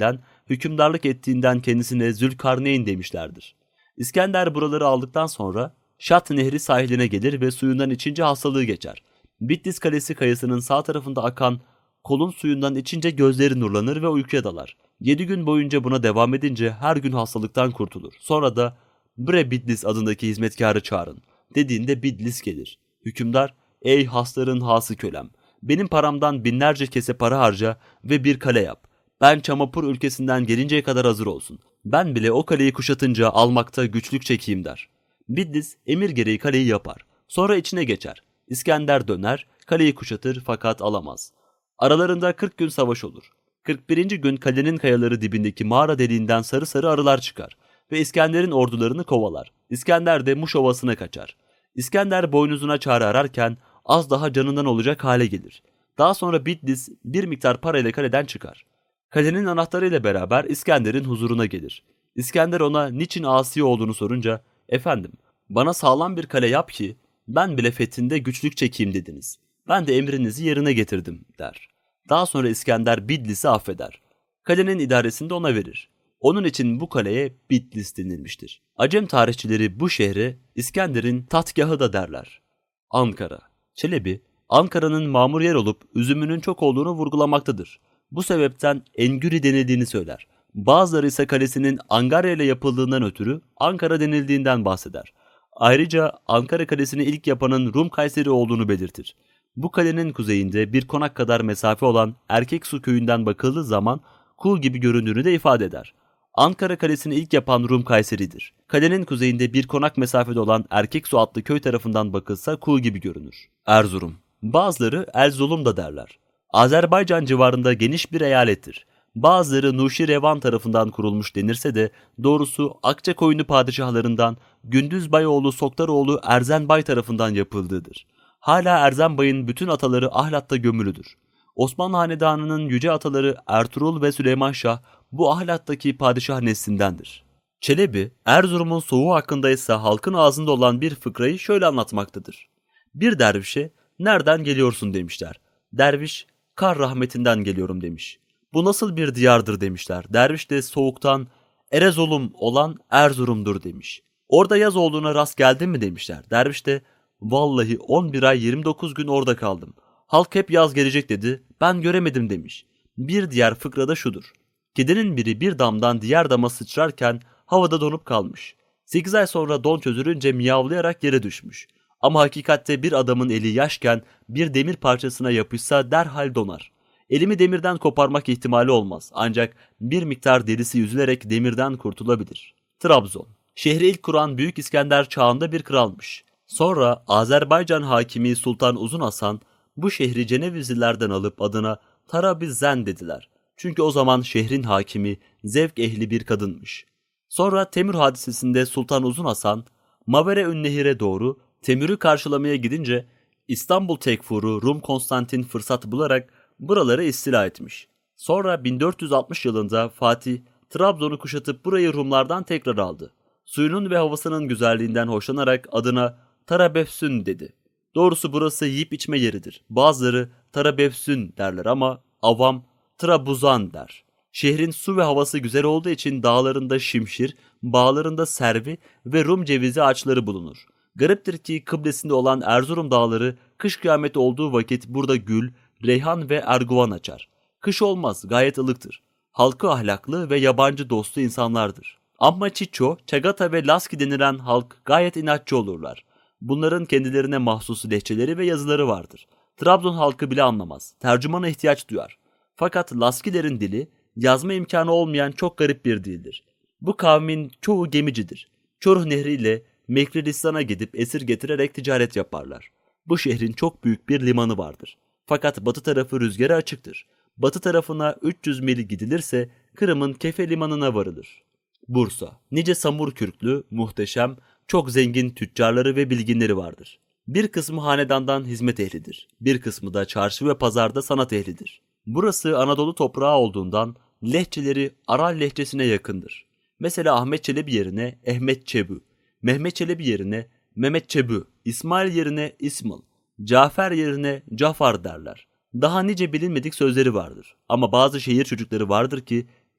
hükümdarlık ettiğinden kendisine Zülkarneyn demişlerdir. İskender buraları aldıktan sonra Şat Nehri sahiline gelir ve suyundan içince hastalığı geçer. Bitlis Kalesi kayasının sağ tarafında akan kolun suyundan içince gözleri nurlanır ve uykuya dalar. 7 gün boyunca buna devam edince her gün hastalıktan kurtulur. Sonra da "Bre Bitlis adındaki hizmetkarı çağırın" dediğinde Bitlis gelir. Hükümdar, "Ey hasların hası kölem, benim paramdan binlerce kese para harca ve bir kale yap. Ben Çamapur ülkesinden gelinceye kadar hazır olsun. Ben bile o kaleyi kuşatınca almakta güçlük çekeyim" der. Bitlis emir gereği kaleyi yapar. Sonra içine geçer. İskender döner, kaleyi kuşatır fakat alamaz. Aralarında 40 gün savaş olur. 41. gün kalenin kayaları dibindeki mağara deliğinden sarı sarı arılar çıkar ve İskender'in ordularını kovalar. İskender de Muş Ovası'na kaçar. İskender boynuzuna çare ararken az daha canından olacak hale gelir. Daha sonra Bitlis bir miktar parayla kaleden çıkar. Kalenin anahtarıyla beraber İskender'in huzuruna gelir. İskender ona niçin asi olduğunu sorunca, "Efendim, bana sağlam bir kale yap ki ben bile fethinde güçlük çekeyim dediniz. Ben de emrinizi yerine getirdim" der. Daha sonra İskender Bitlis'i affeder. Kalenin idaresini de ona verir. Onun için bu kaleye Bitlis denilmiştir. Acem tarihçileri bu şehre İskender'in tatgahı da derler. Ankara. Çelebi, Ankara'nın mamur yer olup üzümünün çok olduğunu vurgulamaktadır. Bu sebepten Engüri denildiğini söyler. Bazıları ise kalesinin Angarya ile yapıldığından ötürü Ankara denildiğinden bahseder. Ayrıca Ankara kalesini ilk yapanın Rum Kayseri olduğunu belirtir. Bu kalenin kuzeyinde bir konak kadar mesafe olan Erkeksu köyünden bakıldığı zaman Kul gibi göründüğünü de ifade eder. Ankara kalesini ilk yapan Rum Kayseri'dir. Kalenin kuzeyinde bir konak mesafede olan Erkeksu adlı köy tarafından bakılsa Kul gibi görünür. Erzurum. Bazıları Erzulum da derler. Azerbaycan civarında geniş bir eyalettir. Bazıları Nuşirevan tarafından kurulmuş denirse de doğrusu Akçakoyunlu padişahlarından Gündüzbayoğlu Soktaroğlu Erzenbay tarafından yapıldığıdır. Hala Erzenbay'ın bütün ataları Ahlat'ta gömülüdür. Osmanlı Hanedanı'nın yüce ataları Ertuğrul ve Süleyman Şah bu Ahlat'taki padişah neslindendir. Çelebi, Erzurum'un soğuğu hakkında ise halkın ağzında olan bir fıkrayı şöyle anlatmaktadır. Bir dervişe "Nereden geliyorsun?" demişler. Derviş, "Kar rahmetinden geliyorum" demiş. "Bu nasıl bir diyardır?" demişler. Derviş de soğuktan "Erezolum olan Erzurum'dur" demiş. "Orada yaz olduğuna rast geldin mi?" demişler. Derviş de "Vallahi 11 ay 29 gün orada kaldım. Halk hep yaz gelecek dedi, ben göremedim" demiş. Bir diğer fıkrada şudur. Kedinin biri bir damdan diğer dama sıçrarken havada donup kalmış. 8 ay sonra don çözülünce miyavlayarak yere düşmüş. Ama hakikatte bir adamın eli yaşken bir demir parçasına yapışsa derhal donar. Elimi demirden koparmak ihtimali olmaz, ancak bir miktar derisi yüzülerek demirden kurtulabilir. Trabzon. Şehri ilk kuran Büyük İskender çağında bir kralmış. Sonra Azerbaycan hakimi Sultan Uzun Hasan bu şehri Cenevizlilerden alıp adına Tarabizen dediler. Çünkü o zaman şehrin hakimi zevk ehli bir kadınmış. Sonra Temür hadisesinde Sultan Uzun Hasan Mavere-ün-Nehir'e doğru Temür'ü karşılamaya gidince İstanbul Tekfuru Rum Konstantin fırsat bularak buraları istila etmiş. Sonra 1460 yılında Fatih Trabzon'u kuşatıp burayı Rumlardan tekrar aldı. Suyunun ve havasının güzelliğinden hoşlanarak adına Tarabefsün dedi. Doğrusu burası yiyip içme yeridir. Bazıları Tarabefsün derler ama avam Trabuzan der. Şehrin su ve havası güzel olduğu için dağlarında şimşir, bağlarında servi ve Rum cevizi ağaçları bulunur. Gariptir ki kıblesinde olan Erzurum dağları kış kıyameti olduğu vakit burada gül, reyhan ve erguvan açar. Kış olmaz, gayet ılıktır. Halkı ahlaklı ve yabancı dostu insanlardır. Amma Çiço, Çagata ve Laski denilen halk gayet inatçı olurlar. Bunların kendilerine mahsus lehçeleri ve yazıları vardır. Trabzon halkı bile anlamaz. Tercümana ihtiyaç duyar. Fakat Laskilerin dili yazma imkanı olmayan çok garip bir dildir. Bu kavmin çoğu gemicidir. Çoruh Nehri ile Mekrilistan'a gidip esir getirerek ticaret yaparlar. Bu şehrin çok büyük bir limanı vardır. Fakat batı tarafı rüzgara açıktır. Batı tarafına 300 mil gidilirse Kırım'ın Kefe limanına varılır. Bursa. Nice Samurkürklü, muhteşem, çok zengin tüccarları ve bilginleri vardır. Bir kısmı hanedandan hizmet ehlidir. Bir kısmı da çarşı ve pazarda sanat ehlidir. Burası Anadolu toprağı olduğundan lehçeleri Aral lehçesine yakındır. Mesela Ahmet Çelebi yerine Ehmet Çebu, Mehmet Çelebi yerine Mehmet Çebu, İsmail yerine İsmail, Cafer yerine Cafar derler. Daha nice bilinmedik sözleri vardır. Ama bazı şehir çocukları vardır ki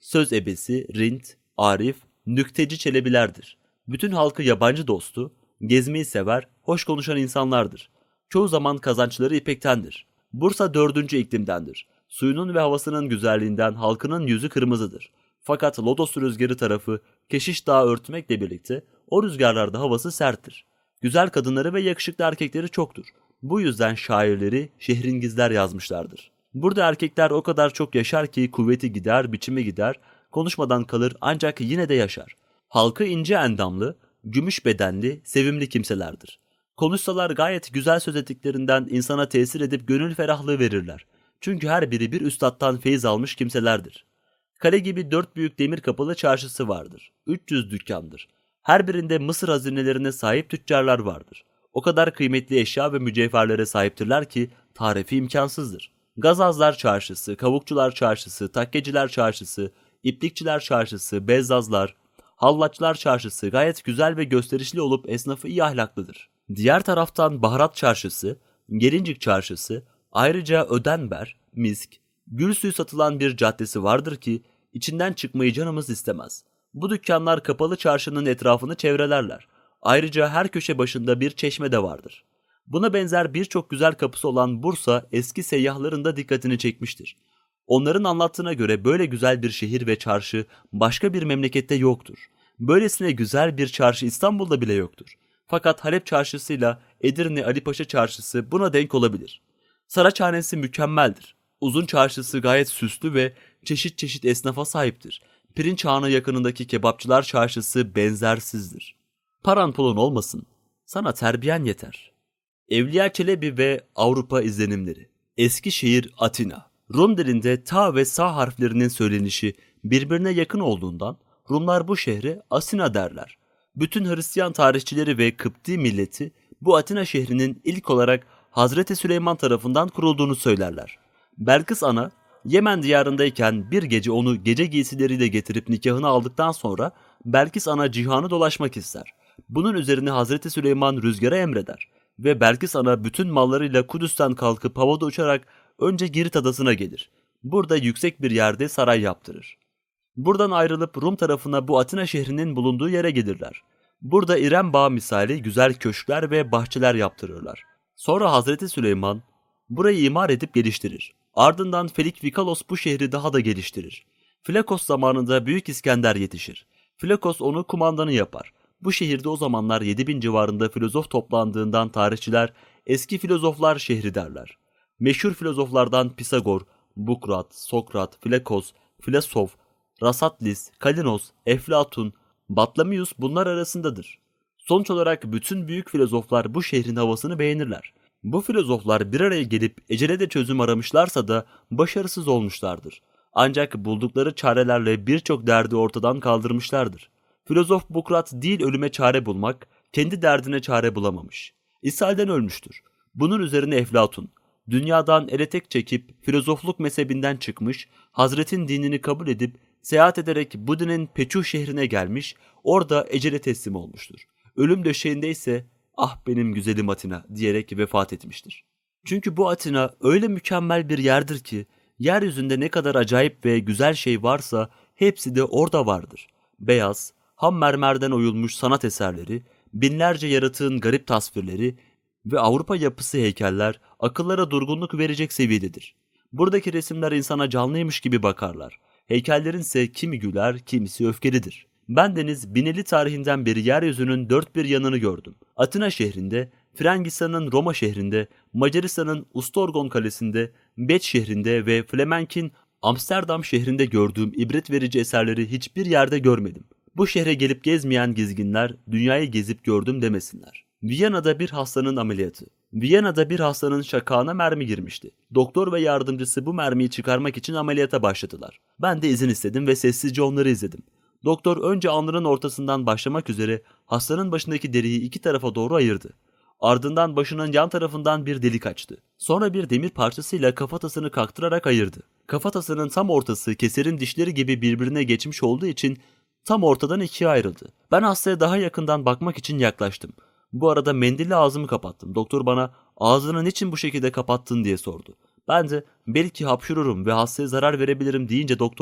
söz ebesi, rint, arif, nükteci çelebilerdir. Bütün halkı yabancı dostu, gezmeyi sever, hoş konuşan insanlardır. Çoğu zaman kazançları ipektendir. Bursa 4. iklimdendir. Suyunun ve havasının güzelliğinden halkının yüzü kırmızıdır. Fakat Lodos rüzgarı tarafı Keşiş Dağı örtmekle birlikte o rüzgarlarda havası serttir. Güzel kadınları ve yakışıklı erkekleri çoktur. Bu yüzden şairleri şehringizler yazmışlardır. Burada erkekler o kadar çok yaşar ki kuvveti gider, biçimi gider, konuşmadan kalır ancak yine de yaşar. Halkı ince endamlı, gümüş bedenli, sevimli kimselerdir. Konuşsalar gayet güzel söz ettiklerinden insana tesir edip gönül ferahlığı verirler. Çünkü her biri bir üstattan feyiz almış kimselerdir. Kale gibi 4 büyük demir kapılı çarşısı vardır. 300 dükkandır. Her birinde Mısır hazinelerine sahip tüccarlar vardır. O kadar kıymetli eşya ve mücevherlere sahiptirler ki tarifi imkansızdır. Gazazlar çarşısı, kavukçular çarşısı, takkeciler çarşısı, iplikçiler çarşısı, bezzazlar, hallaçlar çarşısı gayet güzel ve gösterişli olup esnafı iyi ahlaklıdır. Diğer taraftan baharat çarşısı, Gelincik çarşısı, ayrıca Ödenber, Misk, gül suyu satılan bir caddesi vardır ki içinden çıkmayı canımız istemez. Bu dükkanlar kapalı çarşının etrafını çevrelerler. Ayrıca her köşe başında bir çeşme de vardır. Buna benzer birçok güzel kapısı olan Bursa eski seyyahların da dikkatini çekmiştir. Onların anlattığına göre böyle güzel bir şehir ve çarşı başka bir memlekette yoktur. Böylesine güzel bir çarşı İstanbul'da bile yoktur. Fakat Halep çarşısıyla Edirne Alipaşa çarşısı buna denk olabilir. Saraçhanesi mükemmeldir. Uzun çarşısı gayet süslü ve çeşit çeşit esnafa sahiptir. Pirinç Hanı yakınındaki kebapçılar çarşısı benzersizdir. Paran pulun olmasın, sana terbiyen yeter. Evliya Çelebi ve Avrupa izlenimleri. Eskişehir, Atina. Rum dilinde ta ve sa harflerinin söylenişi birbirine yakın olduğundan Rumlar bu şehre Asina derler. Bütün Hristiyan tarihçileri ve Kıpti milleti bu Atina şehrinin ilk olarak Hazreti Süleyman tarafından kurulduğunu söylerler. Belkıs Ana, Yemen diyarındayken bir gece onu gece giysileriyle getirip nikahını aldıktan sonra Belkıs Ana cihanı dolaşmak ister. Bunun üzerine Hazreti Süleyman rüzgara emreder ve Belkıs Ana bütün mallarıyla Kudüs'ten kalkıp havada uçarak önce Girit adasına gelir. Burada yüksek bir yerde saray yaptırır. Buradan ayrılıp Rum tarafına bu Atina şehrinin bulunduğu yere gelirler. Burada İrem Bağı misali güzel köşkler ve bahçeler yaptırırlar. Sonra Hazreti Süleyman burayı imar edip geliştirir. Ardından Felik Vikalos bu şehri daha da geliştirir. Filakos zamanında Büyük İskender yetişir. Filakos onu kumandanı yapar. Bu şehirde o zamanlar 7000 civarında filozof toplandığından tarihçiler eski filozoflar şehri derler. Meşhur filozoflardan Pisagor, Bukrat, Sokrat, Filakos, Filosof, Rasatlis, Kalinos, Eflatun, Batlamius bunlar arasındadır. Sonuç olarak bütün büyük filozoflar bu şehrin havasını beğenirler. Bu filozoflar bir araya gelip ecelede çözüm aramışlarsa da başarısız olmuşlardır. Ancak buldukları çarelerle birçok derdi ortadan kaldırmışlardır. Filozof Bukrat değil ölüme çare bulmak, kendi derdine çare bulamamış. İshalden ölmüştür. Bunun üzerine Eflatun, dünyadan ele tek çekip filozofluk mezhebinden çıkmış, Hazretin dinini kabul edip seyahat ederek Budin'in Peçuh şehrine gelmiş, orada ecele teslim olmuştur. Ölüm döşeğinde ise "Ah benim güzelim Atina" diyerek vefat etmiştir. Çünkü bu Atina öyle mükemmel bir yerdir ki, yeryüzünde ne kadar acayip ve güzel şey varsa hepsi de orada vardır. Beyaz, ham mermerden oyulmuş sanat eserleri, binlerce yaratığın garip tasvirleri ve Avrupa yapısı heykeller akıllara durgunluk verecek seviyededir. Buradaki resimler insana canlıymış gibi bakarlar. Heykellerin ise kimi güler, kimisi öfkelidir. Bendeniz Bineli tarihinden beri yeryüzünün dört bir yanını gördüm. Atina şehrinde, Frangistan'ın Roma şehrinde, Macaristan'ın Ustorgon kalesinde, Bet şehrinde ve Flemenk'in Amsterdam şehrinde gördüğüm ibret verici eserleri hiçbir yerde görmedim. Bu şehre gelip gezmeyen gezginler dünyayı gezip gördüm demesinler. Viyana'da bir hastanın ameliyatı. Viyana'da bir hastanın şakağına mermi girmişti. Doktor ve yardımcısı bu mermiyi çıkarmak için ameliyata başladılar. Ben de izin istedim ve sessizce onları izledim. Doktor önce alnının ortasından başlamak üzere hastanın başındaki deriyi iki tarafa doğru ayırdı. Ardından başının yan tarafından bir delik açtı. Sonra bir demir parçasıyla kafatasını kaktırarak ayırdı. Kafatasının tam ortası keserin dişleri gibi birbirine geçmiş olduğu için tam ortadan ikiye ayrıldı. Ben hastaya daha yakından bakmak için yaklaştım. Bu arada mendille ağzımı kapattım. Doktor bana "Ağzını niçin bu şekilde kapattın?" diye sordu. Ben de "Belki hapşururum ve hastaya zarar verebilirim" deyince doktor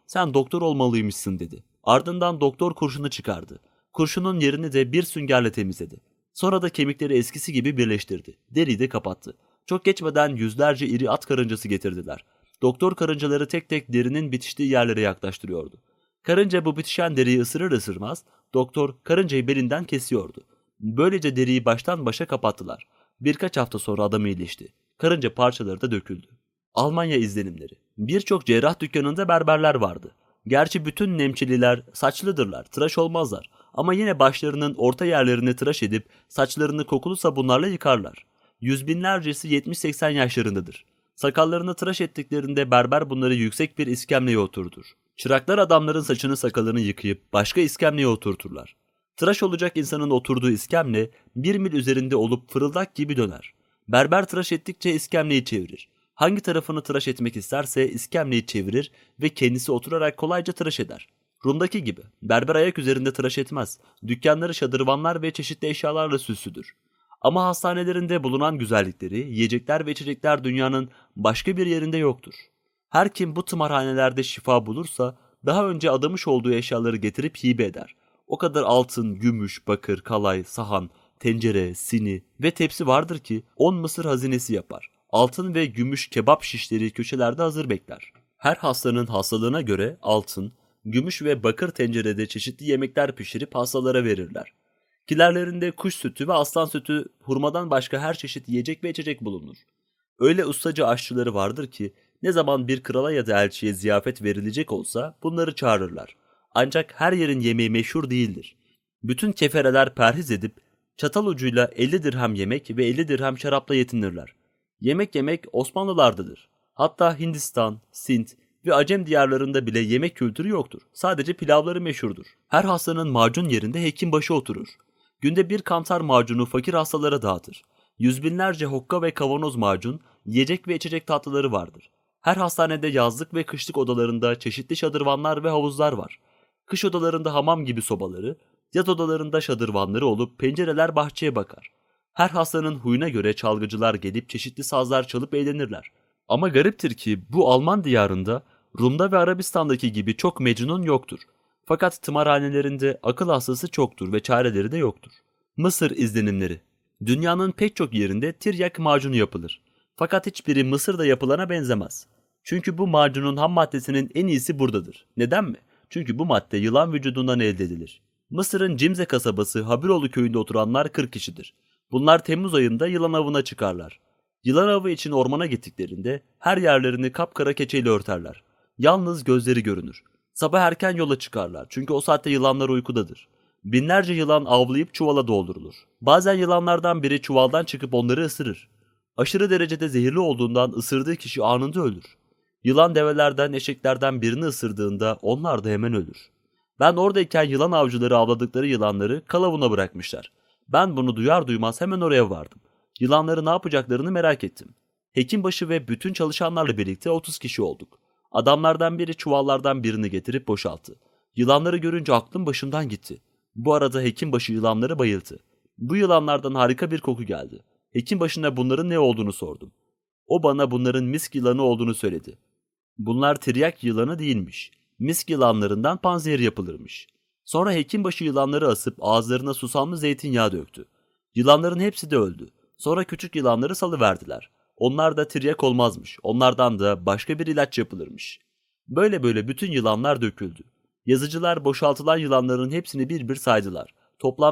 sen doktor olmalıymışsın dedi. Ardından doktor kurşunu çıkardı. Kurşunun yerini de bir süngerle temizledi. Sonra da kemikleri eskisi gibi birleştirdi. Deriyi de kapattı. Çok geçmeden yüzlerce iri at karıncası getirdiler. Doktor karıncaları tek tek derinin bitiştiği yerlere yaklaştırıyordu. Karınca bu bitişen deriyi ısırır ısırmaz doktor karıncayı belinden kesiyordu. Böylece deriyi baştan başa kapattılar. Birkaç hafta sonra adam iyileşti. Karınca parçaları da döküldü. Almanya izlenimleri. Birçok cerrah dükkanında berberler vardı. Gerçi bütün Nemçililer saçlıdırlar, tıraş olmazlar. Ama yine başlarının orta yerlerini tıraş edip saçlarını kokulu sabunlarla yıkarlar. Yüz binlercesi 70-80 yaşlarındadır. Sakallarını tıraş ettiklerinde berber bunları yüksek bir iskemleye oturtur. Çıraklar adamların saçını sakalını yıkayıp başka iskemleye oturturlar. Tıraş olacak insanın oturduğu iskemle 1 mil üzerinde olup fırıldak gibi döner. Berber tıraş ettikçe iskemleyi çevirir. Hangi tarafını tıraş etmek isterse iskemleyi çevirir ve kendisi oturarak kolayca tıraş eder. Rum'daki gibi berber ayak üzerinde tıraş etmez. Dükkanları şadırvanlar ve çeşitli eşyalarla süslüdür. Ama hastanelerinde bulunan güzellikleri, yiyecekler ve içecekler dünyanın başka bir yerinde yoktur. Her kim bu tımarhanelerde şifa bulursa daha önce adamış olduğu eşyaları getirip hibe eder. O kadar altın, gümüş, bakır, kalay, sahan, tencere, sini ve tepsi vardır ki 10 Mısır hazinesi yapar. Altın ve gümüş kebap şişleri köşelerde hazır bekler. Her hastanın hastalığına göre altın, gümüş ve bakır tencerede çeşitli yemekler pişirip hastalara verirler. Kilerlerinde kuş sütü ve aslan sütü, hurmadan başka her çeşit yiyecek ve içecek bulunur. Öyle ustacı aşçıları vardır ki ne zaman bir krala ya da elçiye ziyafet verilecek olsa bunları çağırırlar. Ancak her yerin yemeği meşhur değildir. Bütün kefereler perhiz edip çatal ucuyla 50 dirhem yemek ve 50 dirhem şarapla yetinirler. Yemek yemek Osmanlılardadır. Hatta Hindistan, Sint ve Acem diyarlarında bile yemek kültürü yoktur. Sadece pilavları meşhurdur. Her hastanın macun yerinde hekimbaşı oturur. Günde bir kantar macunu fakir hastalara dağıtır. Yüz binlerce hokka ve kavanoz macun, yiyecek ve içecek tatlıları vardır. Her hastanede yazlık ve kışlık odalarında çeşitli şadırvanlar ve havuzlar var. Kış odalarında hamam gibi sobaları, yat odalarında şadırvanları olup pencereler bahçeye bakar. Her hastanın huyuna göre çalgıcılar gelip çeşitli sazlar çalıp eğlenirler. Ama gariptir ki bu Alman diyarında, Rum'da ve Arabistan'daki gibi çok mecnun yoktur. Fakat tımarhanelerinde akıl hastası çoktur ve çareleri de yoktur. Mısır izlenimleri. Dünyanın pek çok yerinde tiryak macunu yapılır. Fakat hiçbiri Mısır'da yapılana benzemez. Çünkü bu macunun ham maddesinin en iyisi buradadır. Neden mi? Çünkü bu madde yılan vücudundan elde edilir. Mısır'ın Cimze kasabası Habiroğlu köyünde oturanlar 40 kişidir. Bunlar Temmuz ayında yılan avına çıkarlar. Yılan avı için ormana gittiklerinde her yerlerini kapkara keçeyle örterler. Yalnız gözleri görünür. Sabah erken yola çıkarlar çünkü o saatte yılanlar uykudadır. Binlerce yılan avlayıp çuvala doldurulur. Bazen yılanlardan biri çuvaldan çıkıp onları ısırır. Aşırı derecede zehirli olduğundan ısırdığı kişi anında ölür. Yılan develerden, eşeklerden birini ısırdığında onlar da hemen ölür. Ben oradayken yılan avcıları avladıkları yılanları kalavuna bırakmışlar. Ben bunu duyar duymaz hemen oraya vardım. Yılanları ne yapacaklarını merak ettim. Hekimbaşı ve bütün çalışanlarla birlikte 30 kişi olduk. Adamlardan biri çuvallardan birini getirip boşalttı. Yılanları görünce aklım başımdan gitti. Bu arada hekimbaşı yılanları bayılttı. Bu yılanlardan harika bir koku geldi. Hekimbaşına bunların ne olduğunu sordum. O bana bunların misk yılanı olduğunu söyledi. Bunlar tiryak yılanı değilmiş. Misk yılanlarından panzehir yapılırmış. Sonra hekimbaşı yılanları asıp ağızlarına susamlı zeytinyağı döktü. Yılanların hepsi de öldü. Sonra küçük yılanları salıverdiler. Onlar da tiryak olmazmış. Onlardan da başka bir ilaç yapılırmış. Böyle bütün yılanlar döküldü. Yazıcılar boşaltılan yılanların hepsini bir bir saydılar. Toplam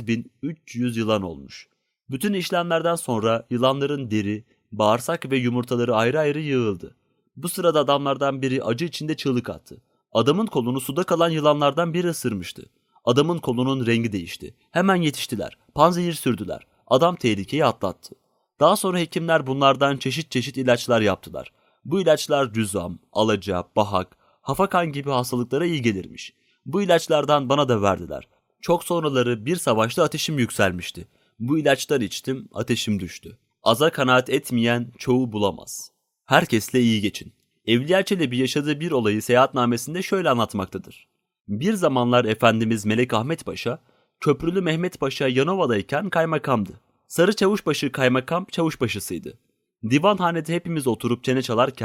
8.300 yılan olmuş. Bütün işlemlerden sonra yılanların deri, bağırsak ve yumurtaları ayrı ayrı yığıldı. Bu sırada adamlardan biri acı içinde çığlık attı. Adamın kolunu suda kalan yılanlardan biri ısırmıştı. Adamın kolunun rengi değişti. Hemen yetiştiler. Panzehir sürdüler. Adam tehlikeyi atlattı. Daha sonra hekimler bunlardan çeşit çeşit ilaçlar yaptılar. Bu ilaçlar cüzzam, alaca, bahak, hafakan gibi hastalıklara iyi gelirmiş. Bu ilaçlardan bana da verdiler. Çok sonraları bir savaşta ateşim yükselmişti. Bu ilaçlar içtim, ateşim düştü. Aza kanaat etmeyen çoğu bulamaz. Herkesle iyi geçin. Evliya Çelebi yaşadığı bir olayı seyahatnamesinde şöyle anlatmaktadır. Bir zamanlar Efendimiz Melek Ahmet Paşa, Köprülü Mehmet Paşa Yanova'dayken kaymakamdı. Sarı Çavuşbaşı kaymakam çavuşbaşısıydı. Divanhanede hepimiz oturup çene çalarken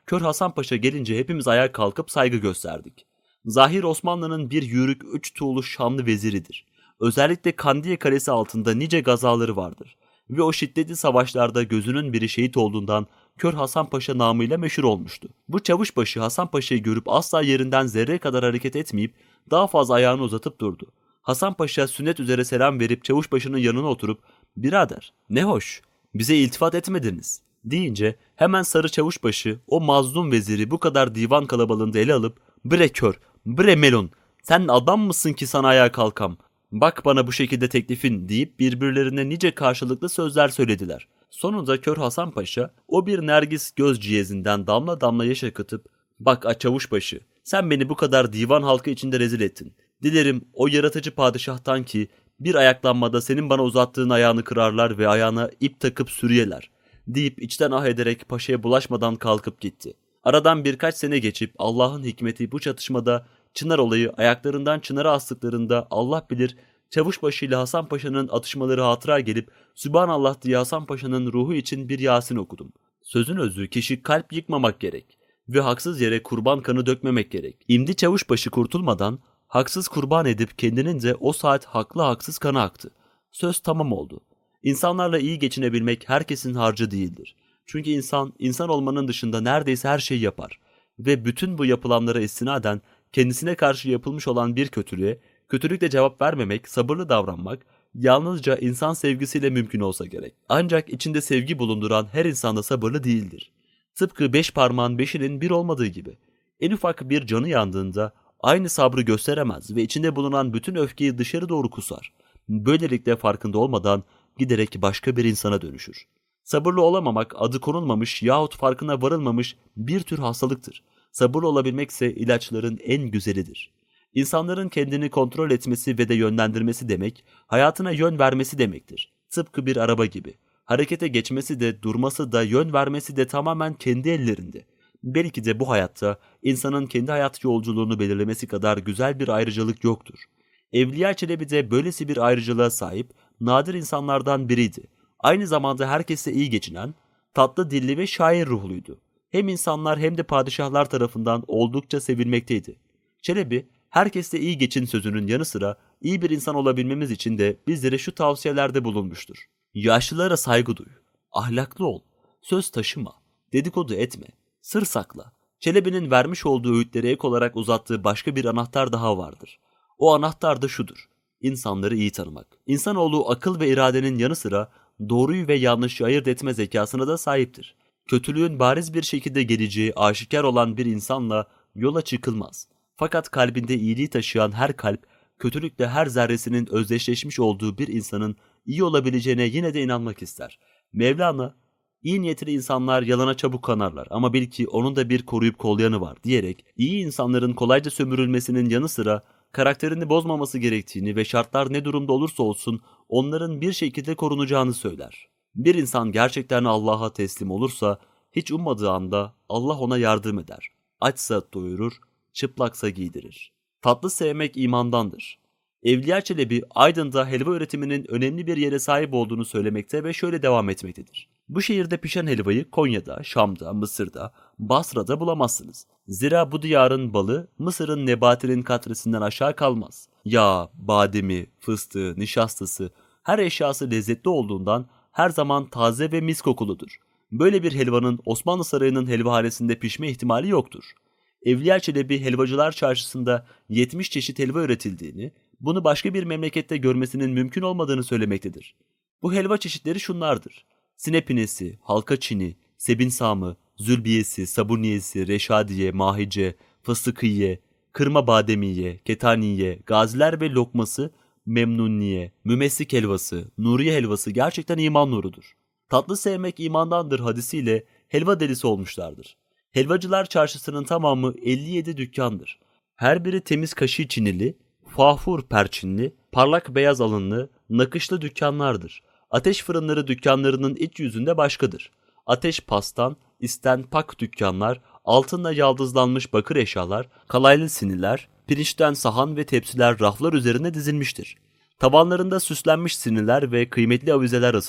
Kör Hasan Paşa gelince hepimiz ayağa kalkıp saygı gösterdik. Zahir Osmanlı'nın bir yürük 3 tuğlu şanlı veziridir. Özellikle Kandiye Kalesi altında nice gazaları vardır. Ve o şiddetli savaşlarda gözünün biri şehit olduğundan Kör Hasan Paşa namıyla meşhur olmuştu. Bu çavuşbaşı Hasan Paşa'yı görüp asla yerinden zerre kadar hareket etmeyip daha fazla ayağını uzatıp durdu. Hasan Paşa sünnet üzere selam verip çavuşbaşının yanına oturup "Birader, ne hoş, bize iltifat etmediniz" deyince hemen sarı çavuşbaşı o mazlum veziri bu kadar divan kalabalığında ele alıp "Bre kör, bre melon, sen adam mısın ki sana ayağa kalkam? Bak bana bu şekilde teklifin" deyip birbirlerine nice karşılıklı sözler söylediler. Sonunda Kör Hasan Paşa o bir nergis göz ciyezinden damla damla yaş akıtıp "Bak çavuşbaşı, sen beni bu kadar divan halkı içinde rezil ettin. Dilerim o yaratıcı padişahtan ki bir ayaklanmada senin bana uzattığın ayağını kırarlar ve ayağına ip takıp sürüyeler" deyip içten ah ederek paşaya bulaşmadan kalkıp gitti. Aradan birkaç sene geçip Allah'ın hikmeti bu çatışmada Çınar olayı ayaklarından çınara astıklarında Allah bilir çavuşbaşı ile Hasan Paşa'nın atışmaları hatıra gelip Sübhanallah diye Hasan Paşa'nın ruhu için bir Yasin okudum. Sözün özü kişi kalp yıkmamak gerek ve haksız yere kurban kanı dökmemek gerek. İmdi çavuşbaşı kurtulmadan haksız kurban edip kendinince o saat haklı haksız kanı aktı. Söz tamam oldu. İnsanlarla iyi geçinebilmek herkesin harcı değildir. Çünkü insan olmanın dışında neredeyse her şeyi yapar. Ve bütün bu yapılanlara istinaden kendisine karşı yapılmış olan bir kötülüğe, kötülükle cevap vermemek, sabırlı davranmak, yalnızca insan sevgisiyle mümkün olsa gerek. Ancak içinde sevgi bulunduran her insan da sabırlı değildir. Tıpkı 5 parmağın 5'inin bir olmadığı gibi. En ufak bir canı yandığında aynı sabrı gösteremez ve içinde bulunan bütün öfkeyi dışarı doğru kusar. Böylelikle farkında olmadan giderek başka bir insana dönüşür. Sabırlı olamamak adı konulmamış yahut farkına varılmamış bir tür hastalıktır. Sabırlı olabilmekse ilaçların en güzelidir. İnsanların kendini kontrol etmesi ve de yönlendirmesi demek, hayatına yön vermesi demektir. Tıpkı bir araba gibi. Harekete geçmesi de, durması da, yön vermesi de tamamen kendi ellerinde. Belki de bu hayatta insanın kendi hayat yolculuğunu belirlemesi kadar güzel bir ayrıcalık yoktur. Evliya Çelebi de böylesi bir ayrıcalığa sahip nadir insanlardan biriydi. Aynı zamanda herkesle iyi geçinen, tatlı dilli ve şair ruhluydu. Hem insanlar hem de padişahlar tarafından oldukça sevilmekteydi. Çelebi, herkesle iyi geçin sözünün yanı sıra iyi bir insan olabilmemiz için de bizlere şu tavsiyelerde bulunmuştur. Yaşlılara saygı duy, ahlaklı ol, söz taşıma, dedikodu etme, sır sakla. Çelebi'nin vermiş olduğu öğütlere ek olarak uzattığı başka bir anahtar daha vardır. O anahtar da şudur: İnsanları iyi tanımak. İnsanoğlu akıl ve iradenin yanı sıra doğruyu ve yanlışı ayırt etme zekasına da sahiptir. Kötülüğün bariz bir şekilde geleceği aşikar olan bir insanla yola çıkılmaz. Fakat kalbinde iyiliği taşıyan her kalp, kötülükle her zerresinin özdeşleşmiş olduğu bir insanın iyi olabileceğine yine de inanmak ister. Mevlana, iyi niyetli insanlar yalana çabuk kanarlar ama bil ki onun da bir koruyup kollayanı var diyerek iyi insanların kolayca sömürülmesinin yanı sıra karakterini bozmaması gerektiğini ve şartlar ne durumda olursa olsun onların bir şekilde korunacağını söyler. Bir insan gerçekten Allah'a teslim olursa hiç ummadığı anda Allah ona yardım eder. Açsa doyurur, çıplaksa giydirir. Tatlı sevmek imandandır. Evliya Çelebi Aydın'da helva üretiminin önemli bir yere sahip olduğunu söylemekte ve şöyle devam etmektedir. Bu şehirde pişen helvayı Konya'da, Şam'da, Mısır'da, Basra'da bulamazsınız. Zira bu diyarın balı Mısır'ın nebatinin katresinden aşağı kalmaz. Yağ, bademi, fıstığı, nişastası, her eşyası lezzetli olduğundan her zaman taze ve mis kokuludur. Böyle bir helvanın Osmanlı Sarayı'nın helvahanesinde pişme ihtimali yoktur. Evliya Çelebi helvacılar çarşısında 70 çeşit helva üretildiğini, bunu başka bir memlekette görmesinin mümkün olmadığını söylemektedir. Bu helva çeşitleri şunlardır: sinepinesi, halka çini, sebinsamı, zülbiyesi, sabuniyesi, reşadiye, mahice, fıstıkiye, kırma bademiye, ketaniye, gaziler ve lokması, memnuniye, mümessik helvası, nuriye helvası gerçekten iman nurudur. Tatlı sevmek imandandır hadisiyle helva delisi olmuşlardır. Helvacılar çarşısının tamamı 57 dükkandır. Her biri temiz kaşığı çinili, fahur perçinli, parlak beyaz alınlı, nakışlı dükkanlardır. Ateş fırınları dükkanlarının iç yüzünde başkadır. Ateş pastan, isten pak dükkanlar, altınla yaldızlanmış bakır eşyalar, kalaylı siniler, pirinçten sahan ve tepsiler raflar üzerine dizilmiştir. Tavanlarında süslenmiş siniler ve kıymetli avizeler asılır.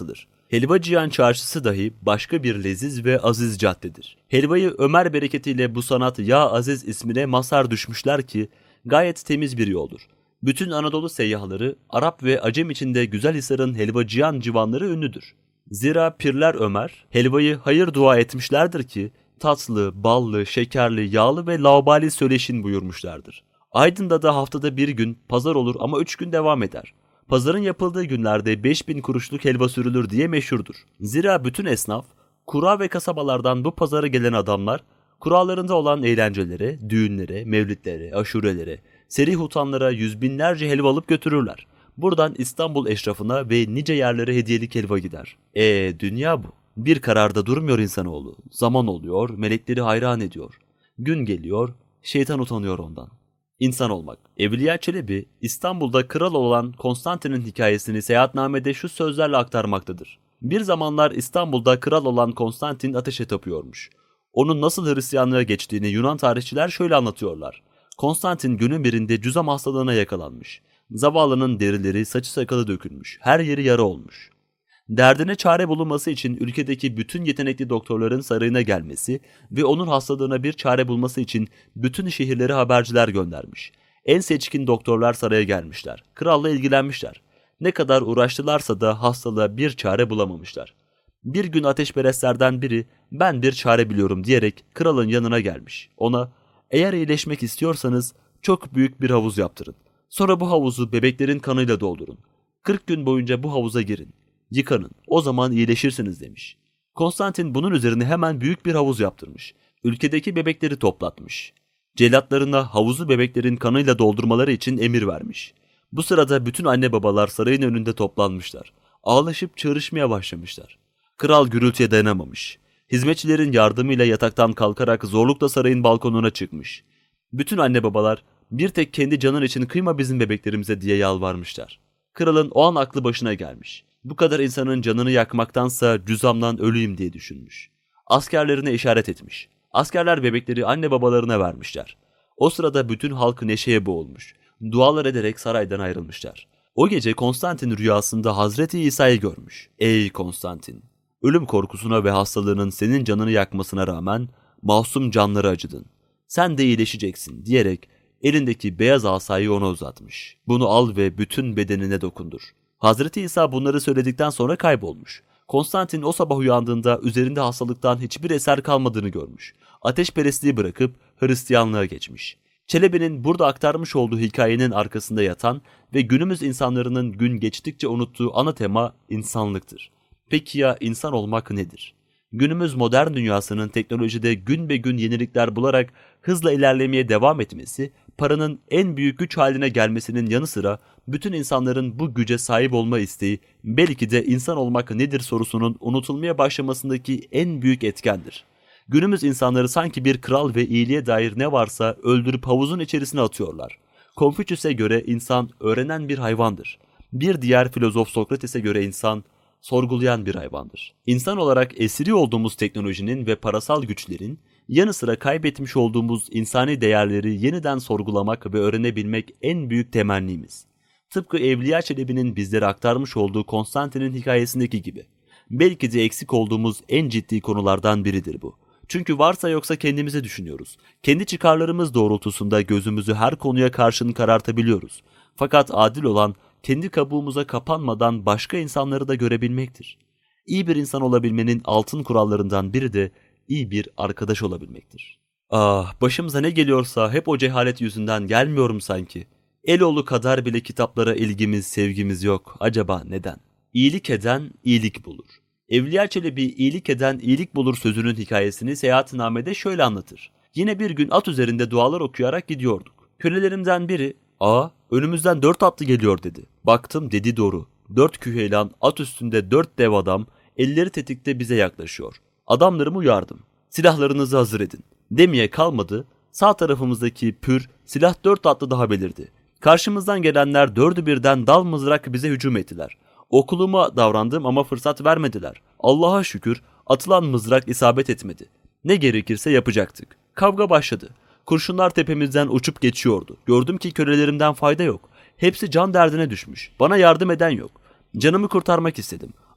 Helvacıyan çarşısı dahi başka bir leziz ve aziz caddedir. Helvayı Ömer bereketiyle bu sanat Ya Aziz ismine mazhar düşmüşler ki gayet temiz bir yoldur. Bütün Anadolu seyyahları Arap ve Acem içinde Güzelhisar'ın helvacıyan civanları ünlüdür. Zira Pirler Ömer helvayı hayır dua etmişlerdir ki tatlı, ballı, şekerli, yağlı ve laubali söyleşin buyurmuşlardır. Aydın'da da haftada bir gün pazar olur ama 3 gün devam eder. Pazarın yapıldığı günlerde 5000 kuruşluk helva sürülür diye meşhurdur. Zira bütün esnaf, kura ve kasabalardan bu pazara gelen adamlar, kuralarında olan eğlencelere, düğünlere, mevlitlere, aşurelere, serih hutanlara yüz binlerce helva alıp götürürler. Buradan İstanbul eşrafına ve nice yerlere hediyelik helva gider. Dünya bu. Bir kararda durmuyor insanoğlu. Zaman oluyor, melekleri hayran ediyor. Gün geliyor, şeytan utanıyor ondan. İnsan olmak. Evliya Çelebi, İstanbul'da kral olan Konstantin'in hikayesini seyahatnamede şu sözlerle aktarmaktadır. Bir zamanlar İstanbul'da kral olan Konstantin ateşe tapıyormuş. Onun nasıl Hristiyanlığa geçtiğini Yunan tarihçiler şöyle anlatıyorlar. Konstantin günün birinde cüzam hastalığına yakalanmış. Zavallının derileri, saçı sakalı dökülmüş. Her yeri yara olmuş. Derdine çare bulunması için ülkedeki bütün yetenekli doktorların sarayına gelmesi ve onun hastalığına bir çare bulması için bütün şehirlere haberciler göndermiş. En seçkin doktorlar saraya gelmişler. Kralla ilgilenmişler. Ne kadar uğraştılarsa da hastalığa bir çare bulamamışlar. Bir gün ateşperestlerden biri ben bir çare biliyorum diyerek kralın yanına gelmiş. Ona eğer iyileşmek istiyorsanız çok büyük bir havuz yaptırın. Sonra bu havuzu bebeklerin kanıyla doldurun. 40 gün boyunca bu havuza girin. Yıkanın, o zaman iyileşirsiniz demiş. Konstantin bunun üzerine hemen büyük bir havuz yaptırmış. Ülkedeki bebekleri toplatmış. Cellatlarına havuzu bebeklerin kanıyla doldurmaları için emir vermiş. Bu sırada bütün anne babalar sarayın önünde toplanmışlar. Ağlaşıp çığırışmaya başlamışlar. Kral gürültüye dayanamamış. Hizmetçilerin yardımıyla yataktan kalkarak zorlukla sarayın balkonuna çıkmış. Bütün anne babalar bir tek kendi canın için kıyma bizim bebeklerimize diye yalvarmışlar. Kralın o an aklı başına gelmiş. Bu kadar insanın canını yakmaktansa cüzamdan öleyim diye düşünmüş. Askerlerine işaret etmiş. Askerler bebekleri anne babalarına vermişler. O sırada bütün halk neşeye boğulmuş. Dualar ederek saraydan ayrılmışlar. O gece Konstantin rüyasında Hazreti İsa'yı görmüş. Ey Konstantin! Ölüm korkusuna ve hastalığının senin canını yakmasına rağmen masum canları acıdın. Sen de iyileşeceksin diyerek elindeki beyaz asayı ona uzatmış. Bunu al ve bütün bedenine dokundur. Hazreti İsa bunları söyledikten sonra kaybolmuş. Konstantin o sabah uyandığında üzerinde hastalıktan hiçbir eser kalmadığını görmüş. Ateşperestliği bırakıp Hristiyanlığa geçmiş. Çelebi'nin burada aktarmış olduğu hikayenin arkasında yatan ve günümüz insanlarının gün geçtikçe unuttuğu ana tema insanlıktır. Peki ya insan olmak nedir? Günümüz modern dünyasının teknolojide gün be gün yenilikler bularak hızla ilerlemeye devam etmesi, paranın en büyük güç haline gelmesinin yanı sıra bütün insanların bu güce sahip olma isteği belki de insan olmak nedir sorusunun unutulmaya başlamasındaki en büyük etkendir. Günümüz insanları sanki bir kral ve iyiliğe dair ne varsa öldürüp havuzun içerisine atıyorlar. Konfüçyüs'e göre insan öğrenen bir hayvandır. Bir diğer filozof Sokrates'e göre insan sorgulayan bir hayvandır. İnsan olarak esiri olduğumuz teknolojinin ve parasal güçlerin yanı sıra kaybetmiş olduğumuz insani değerleri yeniden sorgulamak ve öğrenebilmek en büyük temennimiz. Tıpkı Evliya Çelebi'nin bizlere aktarmış olduğu Konstantin'in hikayesindeki gibi. Belki de eksik olduğumuz en ciddi konulardan biridir bu. Çünkü varsa yoksa kendimizi düşünüyoruz. Kendi çıkarlarımız doğrultusunda gözümüzü her konuya karşın karartabiliyoruz. Fakat adil olan kendi kabuğumuza kapanmadan başka insanları da görebilmektir. İyi bir insan olabilmenin altın kurallarından biri de iyi bir arkadaş olabilmektir. Başımıza ne geliyorsa hep o cehalet yüzünden gelmiyorum sanki. Eloğlu kadar bile kitaplara ilgimiz, sevgimiz yok. Acaba neden? İyilik eden iyilik bulur. Evliya Çelebi iyilik eden iyilik bulur sözünün hikayesini seyahatnamede şöyle anlatır. Yine bir gün at üzerinde dualar okuyarak gidiyorduk. Kölelerimden biri, önümüzden 4 atlı geliyor dedi. Baktım dedi doğru. 4 küheylan at üstünde 4 dev adam elleri tetikte bize yaklaşıyor. Adamlarımı uyardım. Silahlarınızı hazır edin. Demeye kalmadı. Sağ tarafımızdaki pür silah 4 atlı daha belirdi. Karşımızdan gelenler 4'ü birden dal mızrak bize hücum ettiler. Okuluma davrandım ama fırsat vermediler. Allah'a şükür atılan mızrak isabet etmedi. Ne gerekirse yapacaktık. Kavga başladı. Kurşunlar tepemizden uçup geçiyordu. Gördüm ki kölelerimden fayda yok. Hepsi can derdine düşmüş. Bana yardım eden yok. Canımı kurtarmak istedim.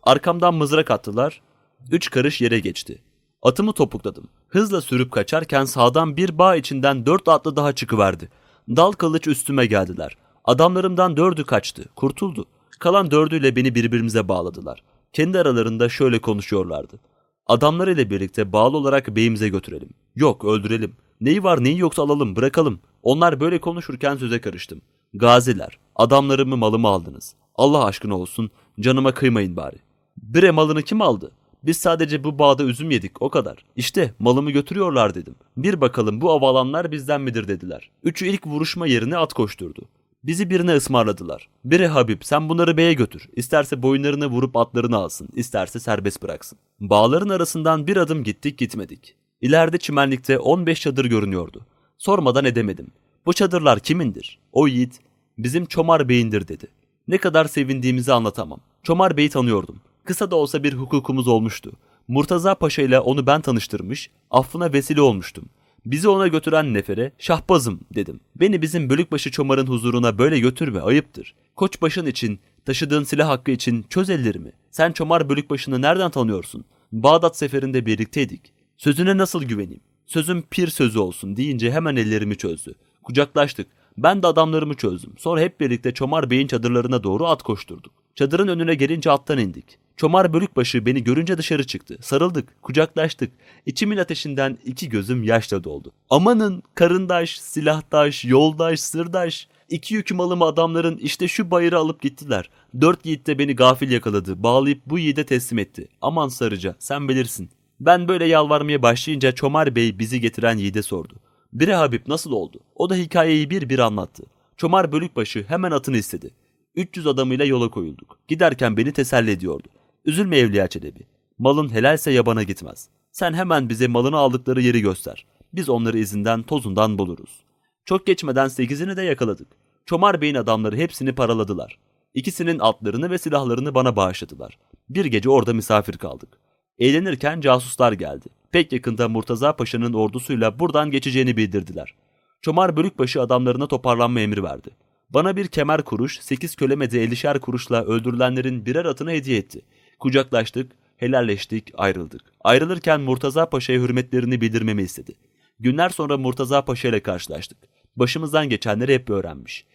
Arkamdan mızrak attılar. 3 karış yere geçti. Atımı topukladım. Hızla sürüp kaçarken sağdan bir bağ içinden 4 atlı daha çıkıverdi. Dal kılıç üstüme geldiler. Adamlarımdan 4'ü kaçtı, kurtuldu. Kalan 4'üyle beni birbirimize bağladılar. Kendi aralarında şöyle konuşuyorlardı. Adamlarıyla birlikte bağlı olarak beyimize götürelim. Yok, öldürelim. Neyi var neyi yoksa alalım, bırakalım. Onlar böyle konuşurken söze karıştım. Gaziler, adamlarımı malımı aldınız. Allah aşkına olsun, canıma kıymayın bari. Bire malını kim aldı? Biz sadece bu bağda üzüm yedik, o kadar. İşte malımı götürüyorlar dedim. Bir bakalım bu avalanlar bizden midir dediler. 3'ü ilk vuruşma yerine at koşturdu. Bizi birine ısmarladılar. Biri Habib, sen bunları beye götür. İsterse boyunlarını vurup atlarını alsın, isterse serbest bıraksın. Bağların arasından bir adım gittik gitmedik. İleride çimenlikte 15 çadır görünüyordu. Sormadan edemedim. Bu çadırlar kimindir? O yiğit, bizim Çomar Bey'indir dedi. Ne kadar sevindiğimizi anlatamam. Çomar Bey'i tanıyordum. Kısa da olsa bir hukukumuz olmuştu. Murtaza Paşa ile onu ben tanıştırmış, affına vesile olmuştum. Bizi ona götüren nefere Şahbazım dedim. Beni bizim Bölükbaşı Çomar'ın huzuruna böyle götürme, ayıptır. Koçbaşın için, taşıdığın silah hakkı için çöz ellerimi. Sen Çomar Bölükbaşı'nı nereden tanıyorsun? Bağdat seferinde birlikteydik. Sözüne nasıl güveneyim? Sözüm pir sözü olsun deyince hemen ellerimi çözdü. Kucaklaştık. Ben de adamlarımı çözdüm. Sonra hep birlikte Çomar Bey'in çadırlarına doğru at koşturduk. Çadırın önüne gelince attan indik. Çomar Bölükbaşı beni görünce dışarı çıktı. Sarıldık, kucaklaştık. İçimin ateşinden 2 gözüm yaşla doldu. Amanın karındaş, silahtaş, yoldaş, sırdaş. 2 yüküm alımı adamların işte şu bayırı alıp gittiler. 4 yiğit de beni gafil yakaladı. Bağlayıp bu yiğide teslim etti. Aman Sarıca, sen bilirsin. Ben böyle yalvarmaya başlayınca Çomar Bey bizi getiren yiğide sordu. Bire Habib nasıl oldu? O da hikayeyi bir anlattı. Çomar Bölükbaşı hemen atını istedi. 300 adamıyla yola koyulduk. Giderken beni teselli ediyordu. Üzülme Evliya Çelebi. Malın helalse yabana gitmez. Sen hemen bize malını aldıkları yeri göster. Biz onları izinden tozundan buluruz. Çok geçmeden 8'ini de yakaladık. Çomar Bey'in adamları hepsini paraladılar. İkisinin atlarını ve silahlarını bana bağışladılar. Bir gece orada misafir kaldık. Eğlenirken casuslar geldi. Pek yakında Murtaza Paşa'nın ordusuyla buradan geçeceğini bildirdiler. Çomar Bölükbaşı adamlarına toparlanma emri verdi. Bana bir kemer kuruş, 8 kölemede 50'şer kuruşla öldürülenlerin birer atını hediye etti. Kucaklaştık, helalleştik, ayrıldık. Ayrılırken Murtaza Paşa'ya hürmetlerini bildirmemi istedi. Günler sonra Murtaza Paşa ile karşılaştık. Başımızdan geçenleri hep öğrenmiş.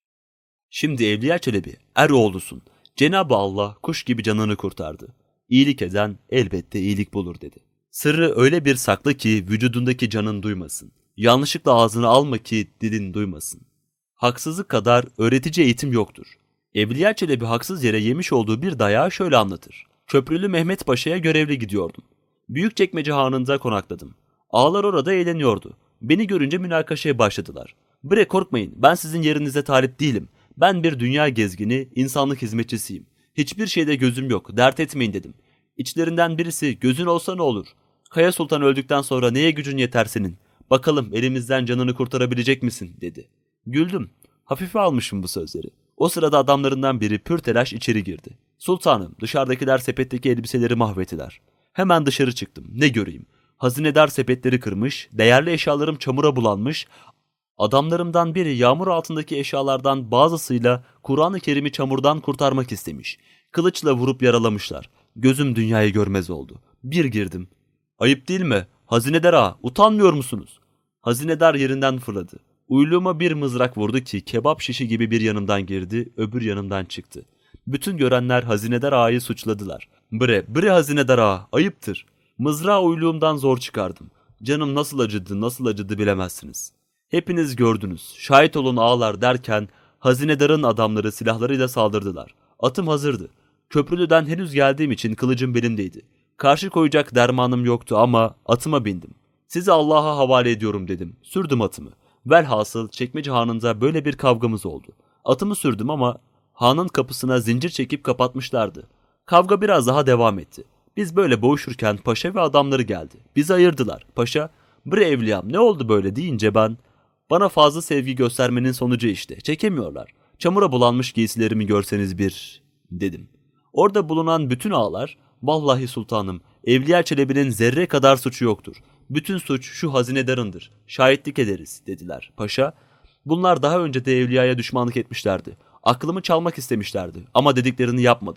Şimdi Evliya Çelebi, er oğlusun. Cenab-ı Allah kuş gibi canını kurtardı. İyilik eden elbette iyilik bulur dedi. Sırrı öyle bir sakla ki vücudundaki canın duymasın. Yanlışlıkla ağzını alma ki dilin duymasın. Haksızlık kadar öğretici eğitim yoktur. Evliya Çelebi haksız yere yemiş olduğu bir dayağı şöyle anlatır. Köprülü Mehmet Paşa'ya görevli gidiyordum. Büyükçekmece Hanı'nda konakladım. Ağalar orada eğleniyordu. Beni görünce münakaşaya başladılar. Bre korkmayın, ben sizin yerinize talip değilim. Ben bir dünya gezgini, insanlık hizmetçisiyim. Hiçbir şeyde gözüm yok, dert etmeyin dedim. İçlerinden birisi gözün olsa ne olur? Kaya Sultan öldükten sonra neye gücün yeter senin? Bakalım elimizden canını kurtarabilecek misin dedi. Güldüm. Hafife almışım bu sözleri. O sırada adamlarından biri pür telaş içeri girdi. Sultanım, dışarıdakiler sepetteki elbiseleri mahvettiler. Hemen dışarı çıktım. Ne göreyim? Hazinedar sepetleri kırmış, değerli eşyalarım çamura bulanmış. Adamlarımdan biri yağmur altındaki eşyalardan bazısıyla Kur'an-ı Kerim'i çamurdan kurtarmak istemiş. Kılıçla vurup yaralamışlar. Gözüm dünyayı görmez oldu. Bir girdim. Ayıp değil mi? Hazinedar ağa, utanmıyor musunuz? Hazinedar yerinden fırladı. Uyluğuma bir mızrak vurdu ki kebap şişi gibi bir yanımdan girdi, öbür yanımdan çıktı. Bütün görenler Hazinedar ağayı suçladılar. Bre Hazinedar ağa, ayıptır. Mızrağı uyluğumdan zor çıkardım. Canım nasıl acıdı bilemezsiniz. Hepiniz gördünüz, şahit olun ağalar derken Hazinedar'ın adamları silahlarıyla saldırdılar. Atım hazırdı. Köprülüden henüz geldiğim için kılıcım belimdeydi. Karşı koyacak dermanım yoktu ama atıma bindim. Sizi Allah'a havale ediyorum dedim. Sürdüm atımı. Velhasıl Çekmece Hanı'nda böyle bir kavgamız oldu. Atımı sürdüm ama hanın kapısına zincir çekip kapatmışlardı. Kavga biraz daha devam etti. Biz böyle boğuşurken paşa ve adamları geldi. Bizi ayırdılar. Paşa, "Bre evliyam ne oldu böyle?" deyince ben, "Bana fazla sevgi göstermenin sonucu işte. Çekemiyorlar. Çamura bulanmış giysilerimi görseniz bir," dedim. Orada bulunan bütün ağalar, "Vallahi sultanım, Evliya Çelebi'nin zerre kadar suçu yoktur. Bütün suç şu hazinedarındır. Şahitlik ederiz," dediler. Paşa, "Bunlar daha önce de Evliya'ya düşmanlık etmişlerdi. Aklımı çalmak istemişlerdi ama dediklerini yapmadım.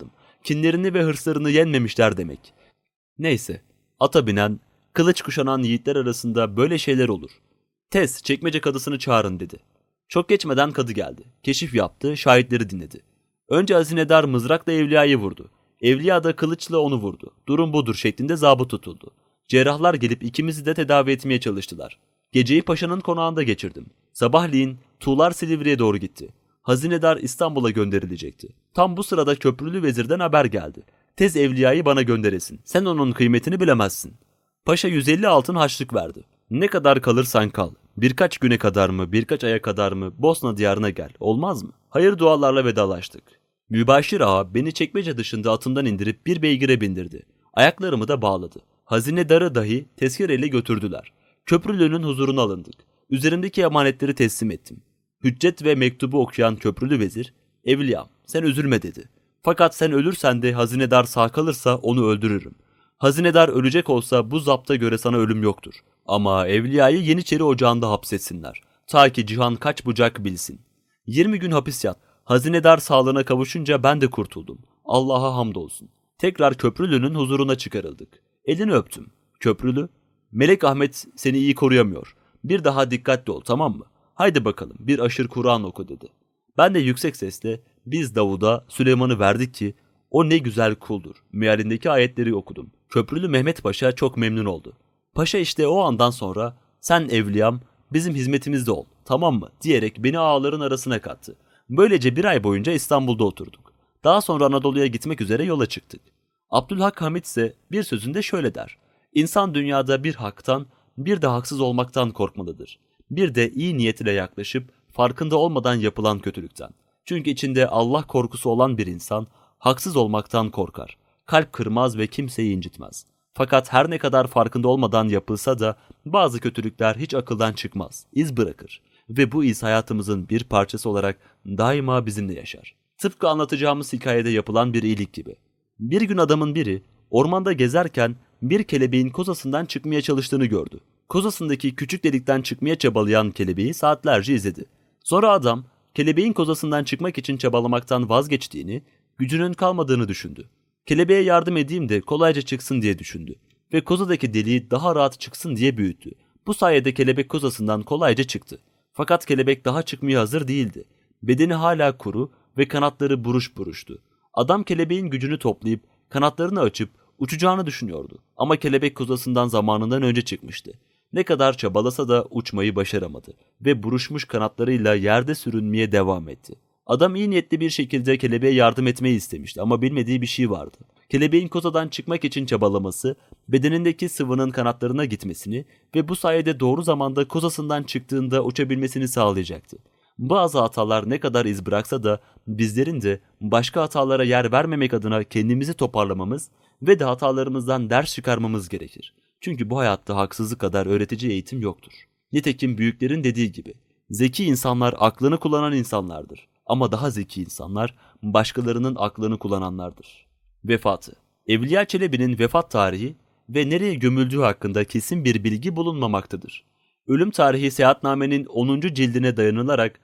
kinlerini ve hırslarını yenmemişler demek. Neyse, ata binen, kılıç kuşanan yiğitler arasında böyle şeyler olur. Tez, çekmece kadısını çağırın dedi. Çok geçmeden kadı geldi. Keşif yaptı, şahitleri dinledi. Önce hazinedar mızrakla Evliya'yı vurdu. Evliya da kılıçla onu vurdu. Durum budur şeklinde zabıt tutuldu. Cerrahlar gelip ikimizi de tedavi etmeye çalıştılar. Geceyi paşanın konağında geçirdim. Sabahleyin Tuğlar Silivri'ye doğru gitti. Hazinedar İstanbul'a gönderilecekti. Tam bu sırada köprülü vezirden haber geldi. Tez Evliya'yı bana gönderesin. Sen onun kıymetini bilemezsin. Paşa 150 altın harçlık verdi. Ne kadar kalırsan kal. Birkaç güne kadar mı, birkaç aya kadar mı Bosna diyarına gel. Olmaz mı? Hayır dualarla vedalaştık. Mübaşir ağa beni çekmece dışında atından indirip bir beygire bindirdi. Ayaklarımı da bağladı. Hazinedarı dahi tezkereyle götürdüler. Köprülünün huzuruna alındık. Üzerimdeki emanetleri teslim ettim. Hüccet ve mektubu okuyan köprülü vezir, "Evliyam, sen üzülme" dedi. "Fakat sen ölürsen de hazinedar sağ kalırsa onu öldürürüm. Hazinedar ölecek olsa bu zapta göre sana ölüm yoktur. Ama Evliya'yı Yeniçeri Ocağı'nda hapsetsinler. Ta ki cihan kaç bucak bilsin. 20 gün hapis yat. Hazinedar sağlığına kavuşunca ben de kurtuldum. Allah'a hamdolsun." Tekrar köprülünün huzuruna çıkarıldık. Elini öptüm. Köprülü, "Melek Ahmet seni iyi koruyamıyor. Bir daha dikkatli ol, tamam mı? Haydi bakalım bir aşır Kur'an oku" dedi. Ben de yüksek sesle "Biz Davud'a Süleyman'ı verdik ki o ne güzel kuldur" mealindeki ayetleri okudum. Köprülü Mehmet Paşa çok memnun oldu. Paşa işte o andan sonra "Sen evliyam bizim hizmetimizde ol, tamam mı?" diyerek beni ağaların arasına kattı. Böylece bir ay boyunca İstanbul'da oturduk. Daha sonra Anadolu'ya gitmek üzere yola çıktık. Abdülhak Hamit ise bir sözünde şöyle der: "İnsan dünyada bir haktan, bir de haksız olmaktan korkmalıdır. Bir de iyi niyet ile yaklaşıp farkında olmadan yapılan kötülükten. Çünkü içinde Allah korkusu olan bir insan haksız olmaktan korkar. Kalp kırmaz ve kimseyi incitmez. Fakat her ne kadar farkında olmadan yapılsa da bazı kötülükler hiç akıldan çıkmaz, iz bırakır ve bu iz hayatımızın bir parçası olarak daima bizimle yaşar. Tıpkı anlatacağımız hikayede yapılan bir iyilik gibi. Bir gün adamın biri ormanda gezerken bir kelebeğin kozasından çıkmaya çalıştığını gördü. Kozasındaki küçük delikten çıkmaya çabalayan kelebeği saatlerce izledi. Sonra adam kelebeğin kozasından çıkmak için çabalamaktan vazgeçtiğini, gücünün kalmadığını düşündü. Kelebeğe yardım edeyim de kolayca çıksın diye düşündü ve kozadaki deliği daha rahat çıksın diye büyüttü. Bu sayede kelebek kozasından kolayca çıktı. Fakat kelebek daha çıkmaya hazır değildi. Bedeni hala kuru ve kanatları buruş buruştu. Adam kelebeğin gücünü toplayıp kanatlarını açıp uçacağını düşünüyordu. Ama kelebek kozasından zamanından önce çıkmıştı. Ne kadar çabalasa da uçmayı başaramadı ve buruşmuş kanatlarıyla yerde sürünmeye devam etti. Adam iyi niyetli bir şekilde kelebeğe yardım etmeyi istemişti ama bilmediği bir şey vardı. Kelebeğin kozadan çıkmak için çabalaması, bedenindeki sıvının kanatlarına gitmesini ve bu sayede doğru zamanda kozasından çıktığında uçabilmesini sağlayacaktı. Bazı hatalar ne kadar iz bıraksa da bizlerin de başka hatalara yer vermemek adına kendimizi toparlamamız ve de hatalarımızdan ders çıkarmamız gerekir. Çünkü bu hayatta haksızlık kadar öğretici eğitim yoktur. Nitekim büyüklerin dediği gibi, zeki insanlar aklını kullanan insanlardır. Ama daha zeki insanlar başkalarının aklını kullananlardır. Vefatı. Evliya Çelebi'nin vefat tarihi ve nereye gömüldüğü hakkında kesin bir bilgi bulunmamaktadır. Ölüm tarihi Seyahatname'nin 10. cildine dayanılarak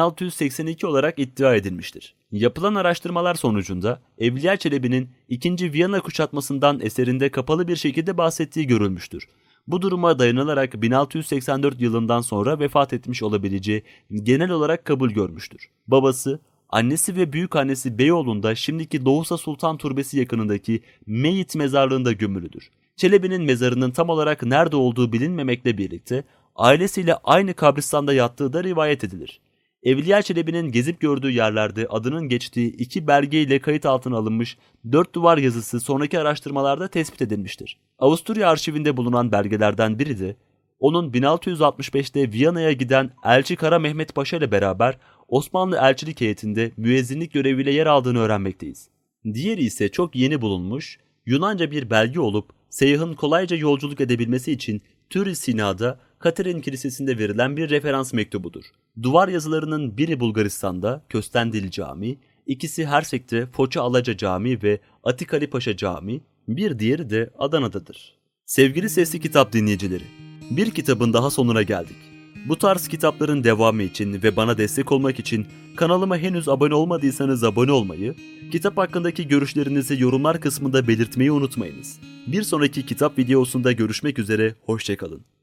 1682 olarak iddia edilmiştir. Yapılan araştırmalar sonucunda Evliya Çelebi'nin 2. Viyana kuşatmasından eserinde kapalı bir şekilde bahsettiği görülmüştür. Bu duruma dayanılarak 1684 yılından sonra vefat etmiş olabileceği genel olarak kabul görmüştür. Babası, annesi ve büyükannesi Beyoğlu'nda şimdiki Doğusa Sultan Türbesi yakınındaki Meyit mezarlığında gömülüdür. Çelebi'nin mezarının tam olarak nerede olduğu bilinmemekle birlikte ailesiyle aynı kabristanda yattığı da rivayet edilir. Evliya Çelebi'nin gezip gördüğü yerlerde adının geçtiği 2 belgeyle kayıt altına alınmış 4 duvar yazısı sonraki araştırmalarda tespit edilmiştir. Avusturya arşivinde bulunan belgelerden biri de onun 1665'te Viyana'ya giden elçi Kara Mehmet Paşa ile beraber Osmanlı elçilik heyetinde müezzinlik göreviyle yer aldığını öğrenmekteyiz. Diğeri ise çok yeni bulunmuş, Yunanca bir belge olup seyyahın kolayca yolculuk edebilmesi için Tür-i Sina'da Katerin Kilisesi'nde verilen bir referans mektubudur. Duvar yazılarının biri Bulgaristan'da Köstendil Camii, ikisi Hersek'te Foça Alaca Camii ve Atik Ali Paşa Camii, bir diğeri de Adana'dadır. Sevgili sesli kitap dinleyicileri, bir kitabın daha sonuna geldik. Bu tarz kitapların devamı için ve bana destek olmak için kanalıma henüz abone olmadıysanız abone olmayı, kitap hakkındaki görüşlerinizi yorumlar kısmında belirtmeyi unutmayınız. Bir sonraki kitap videosunda görüşmek üzere, hoşça kalın.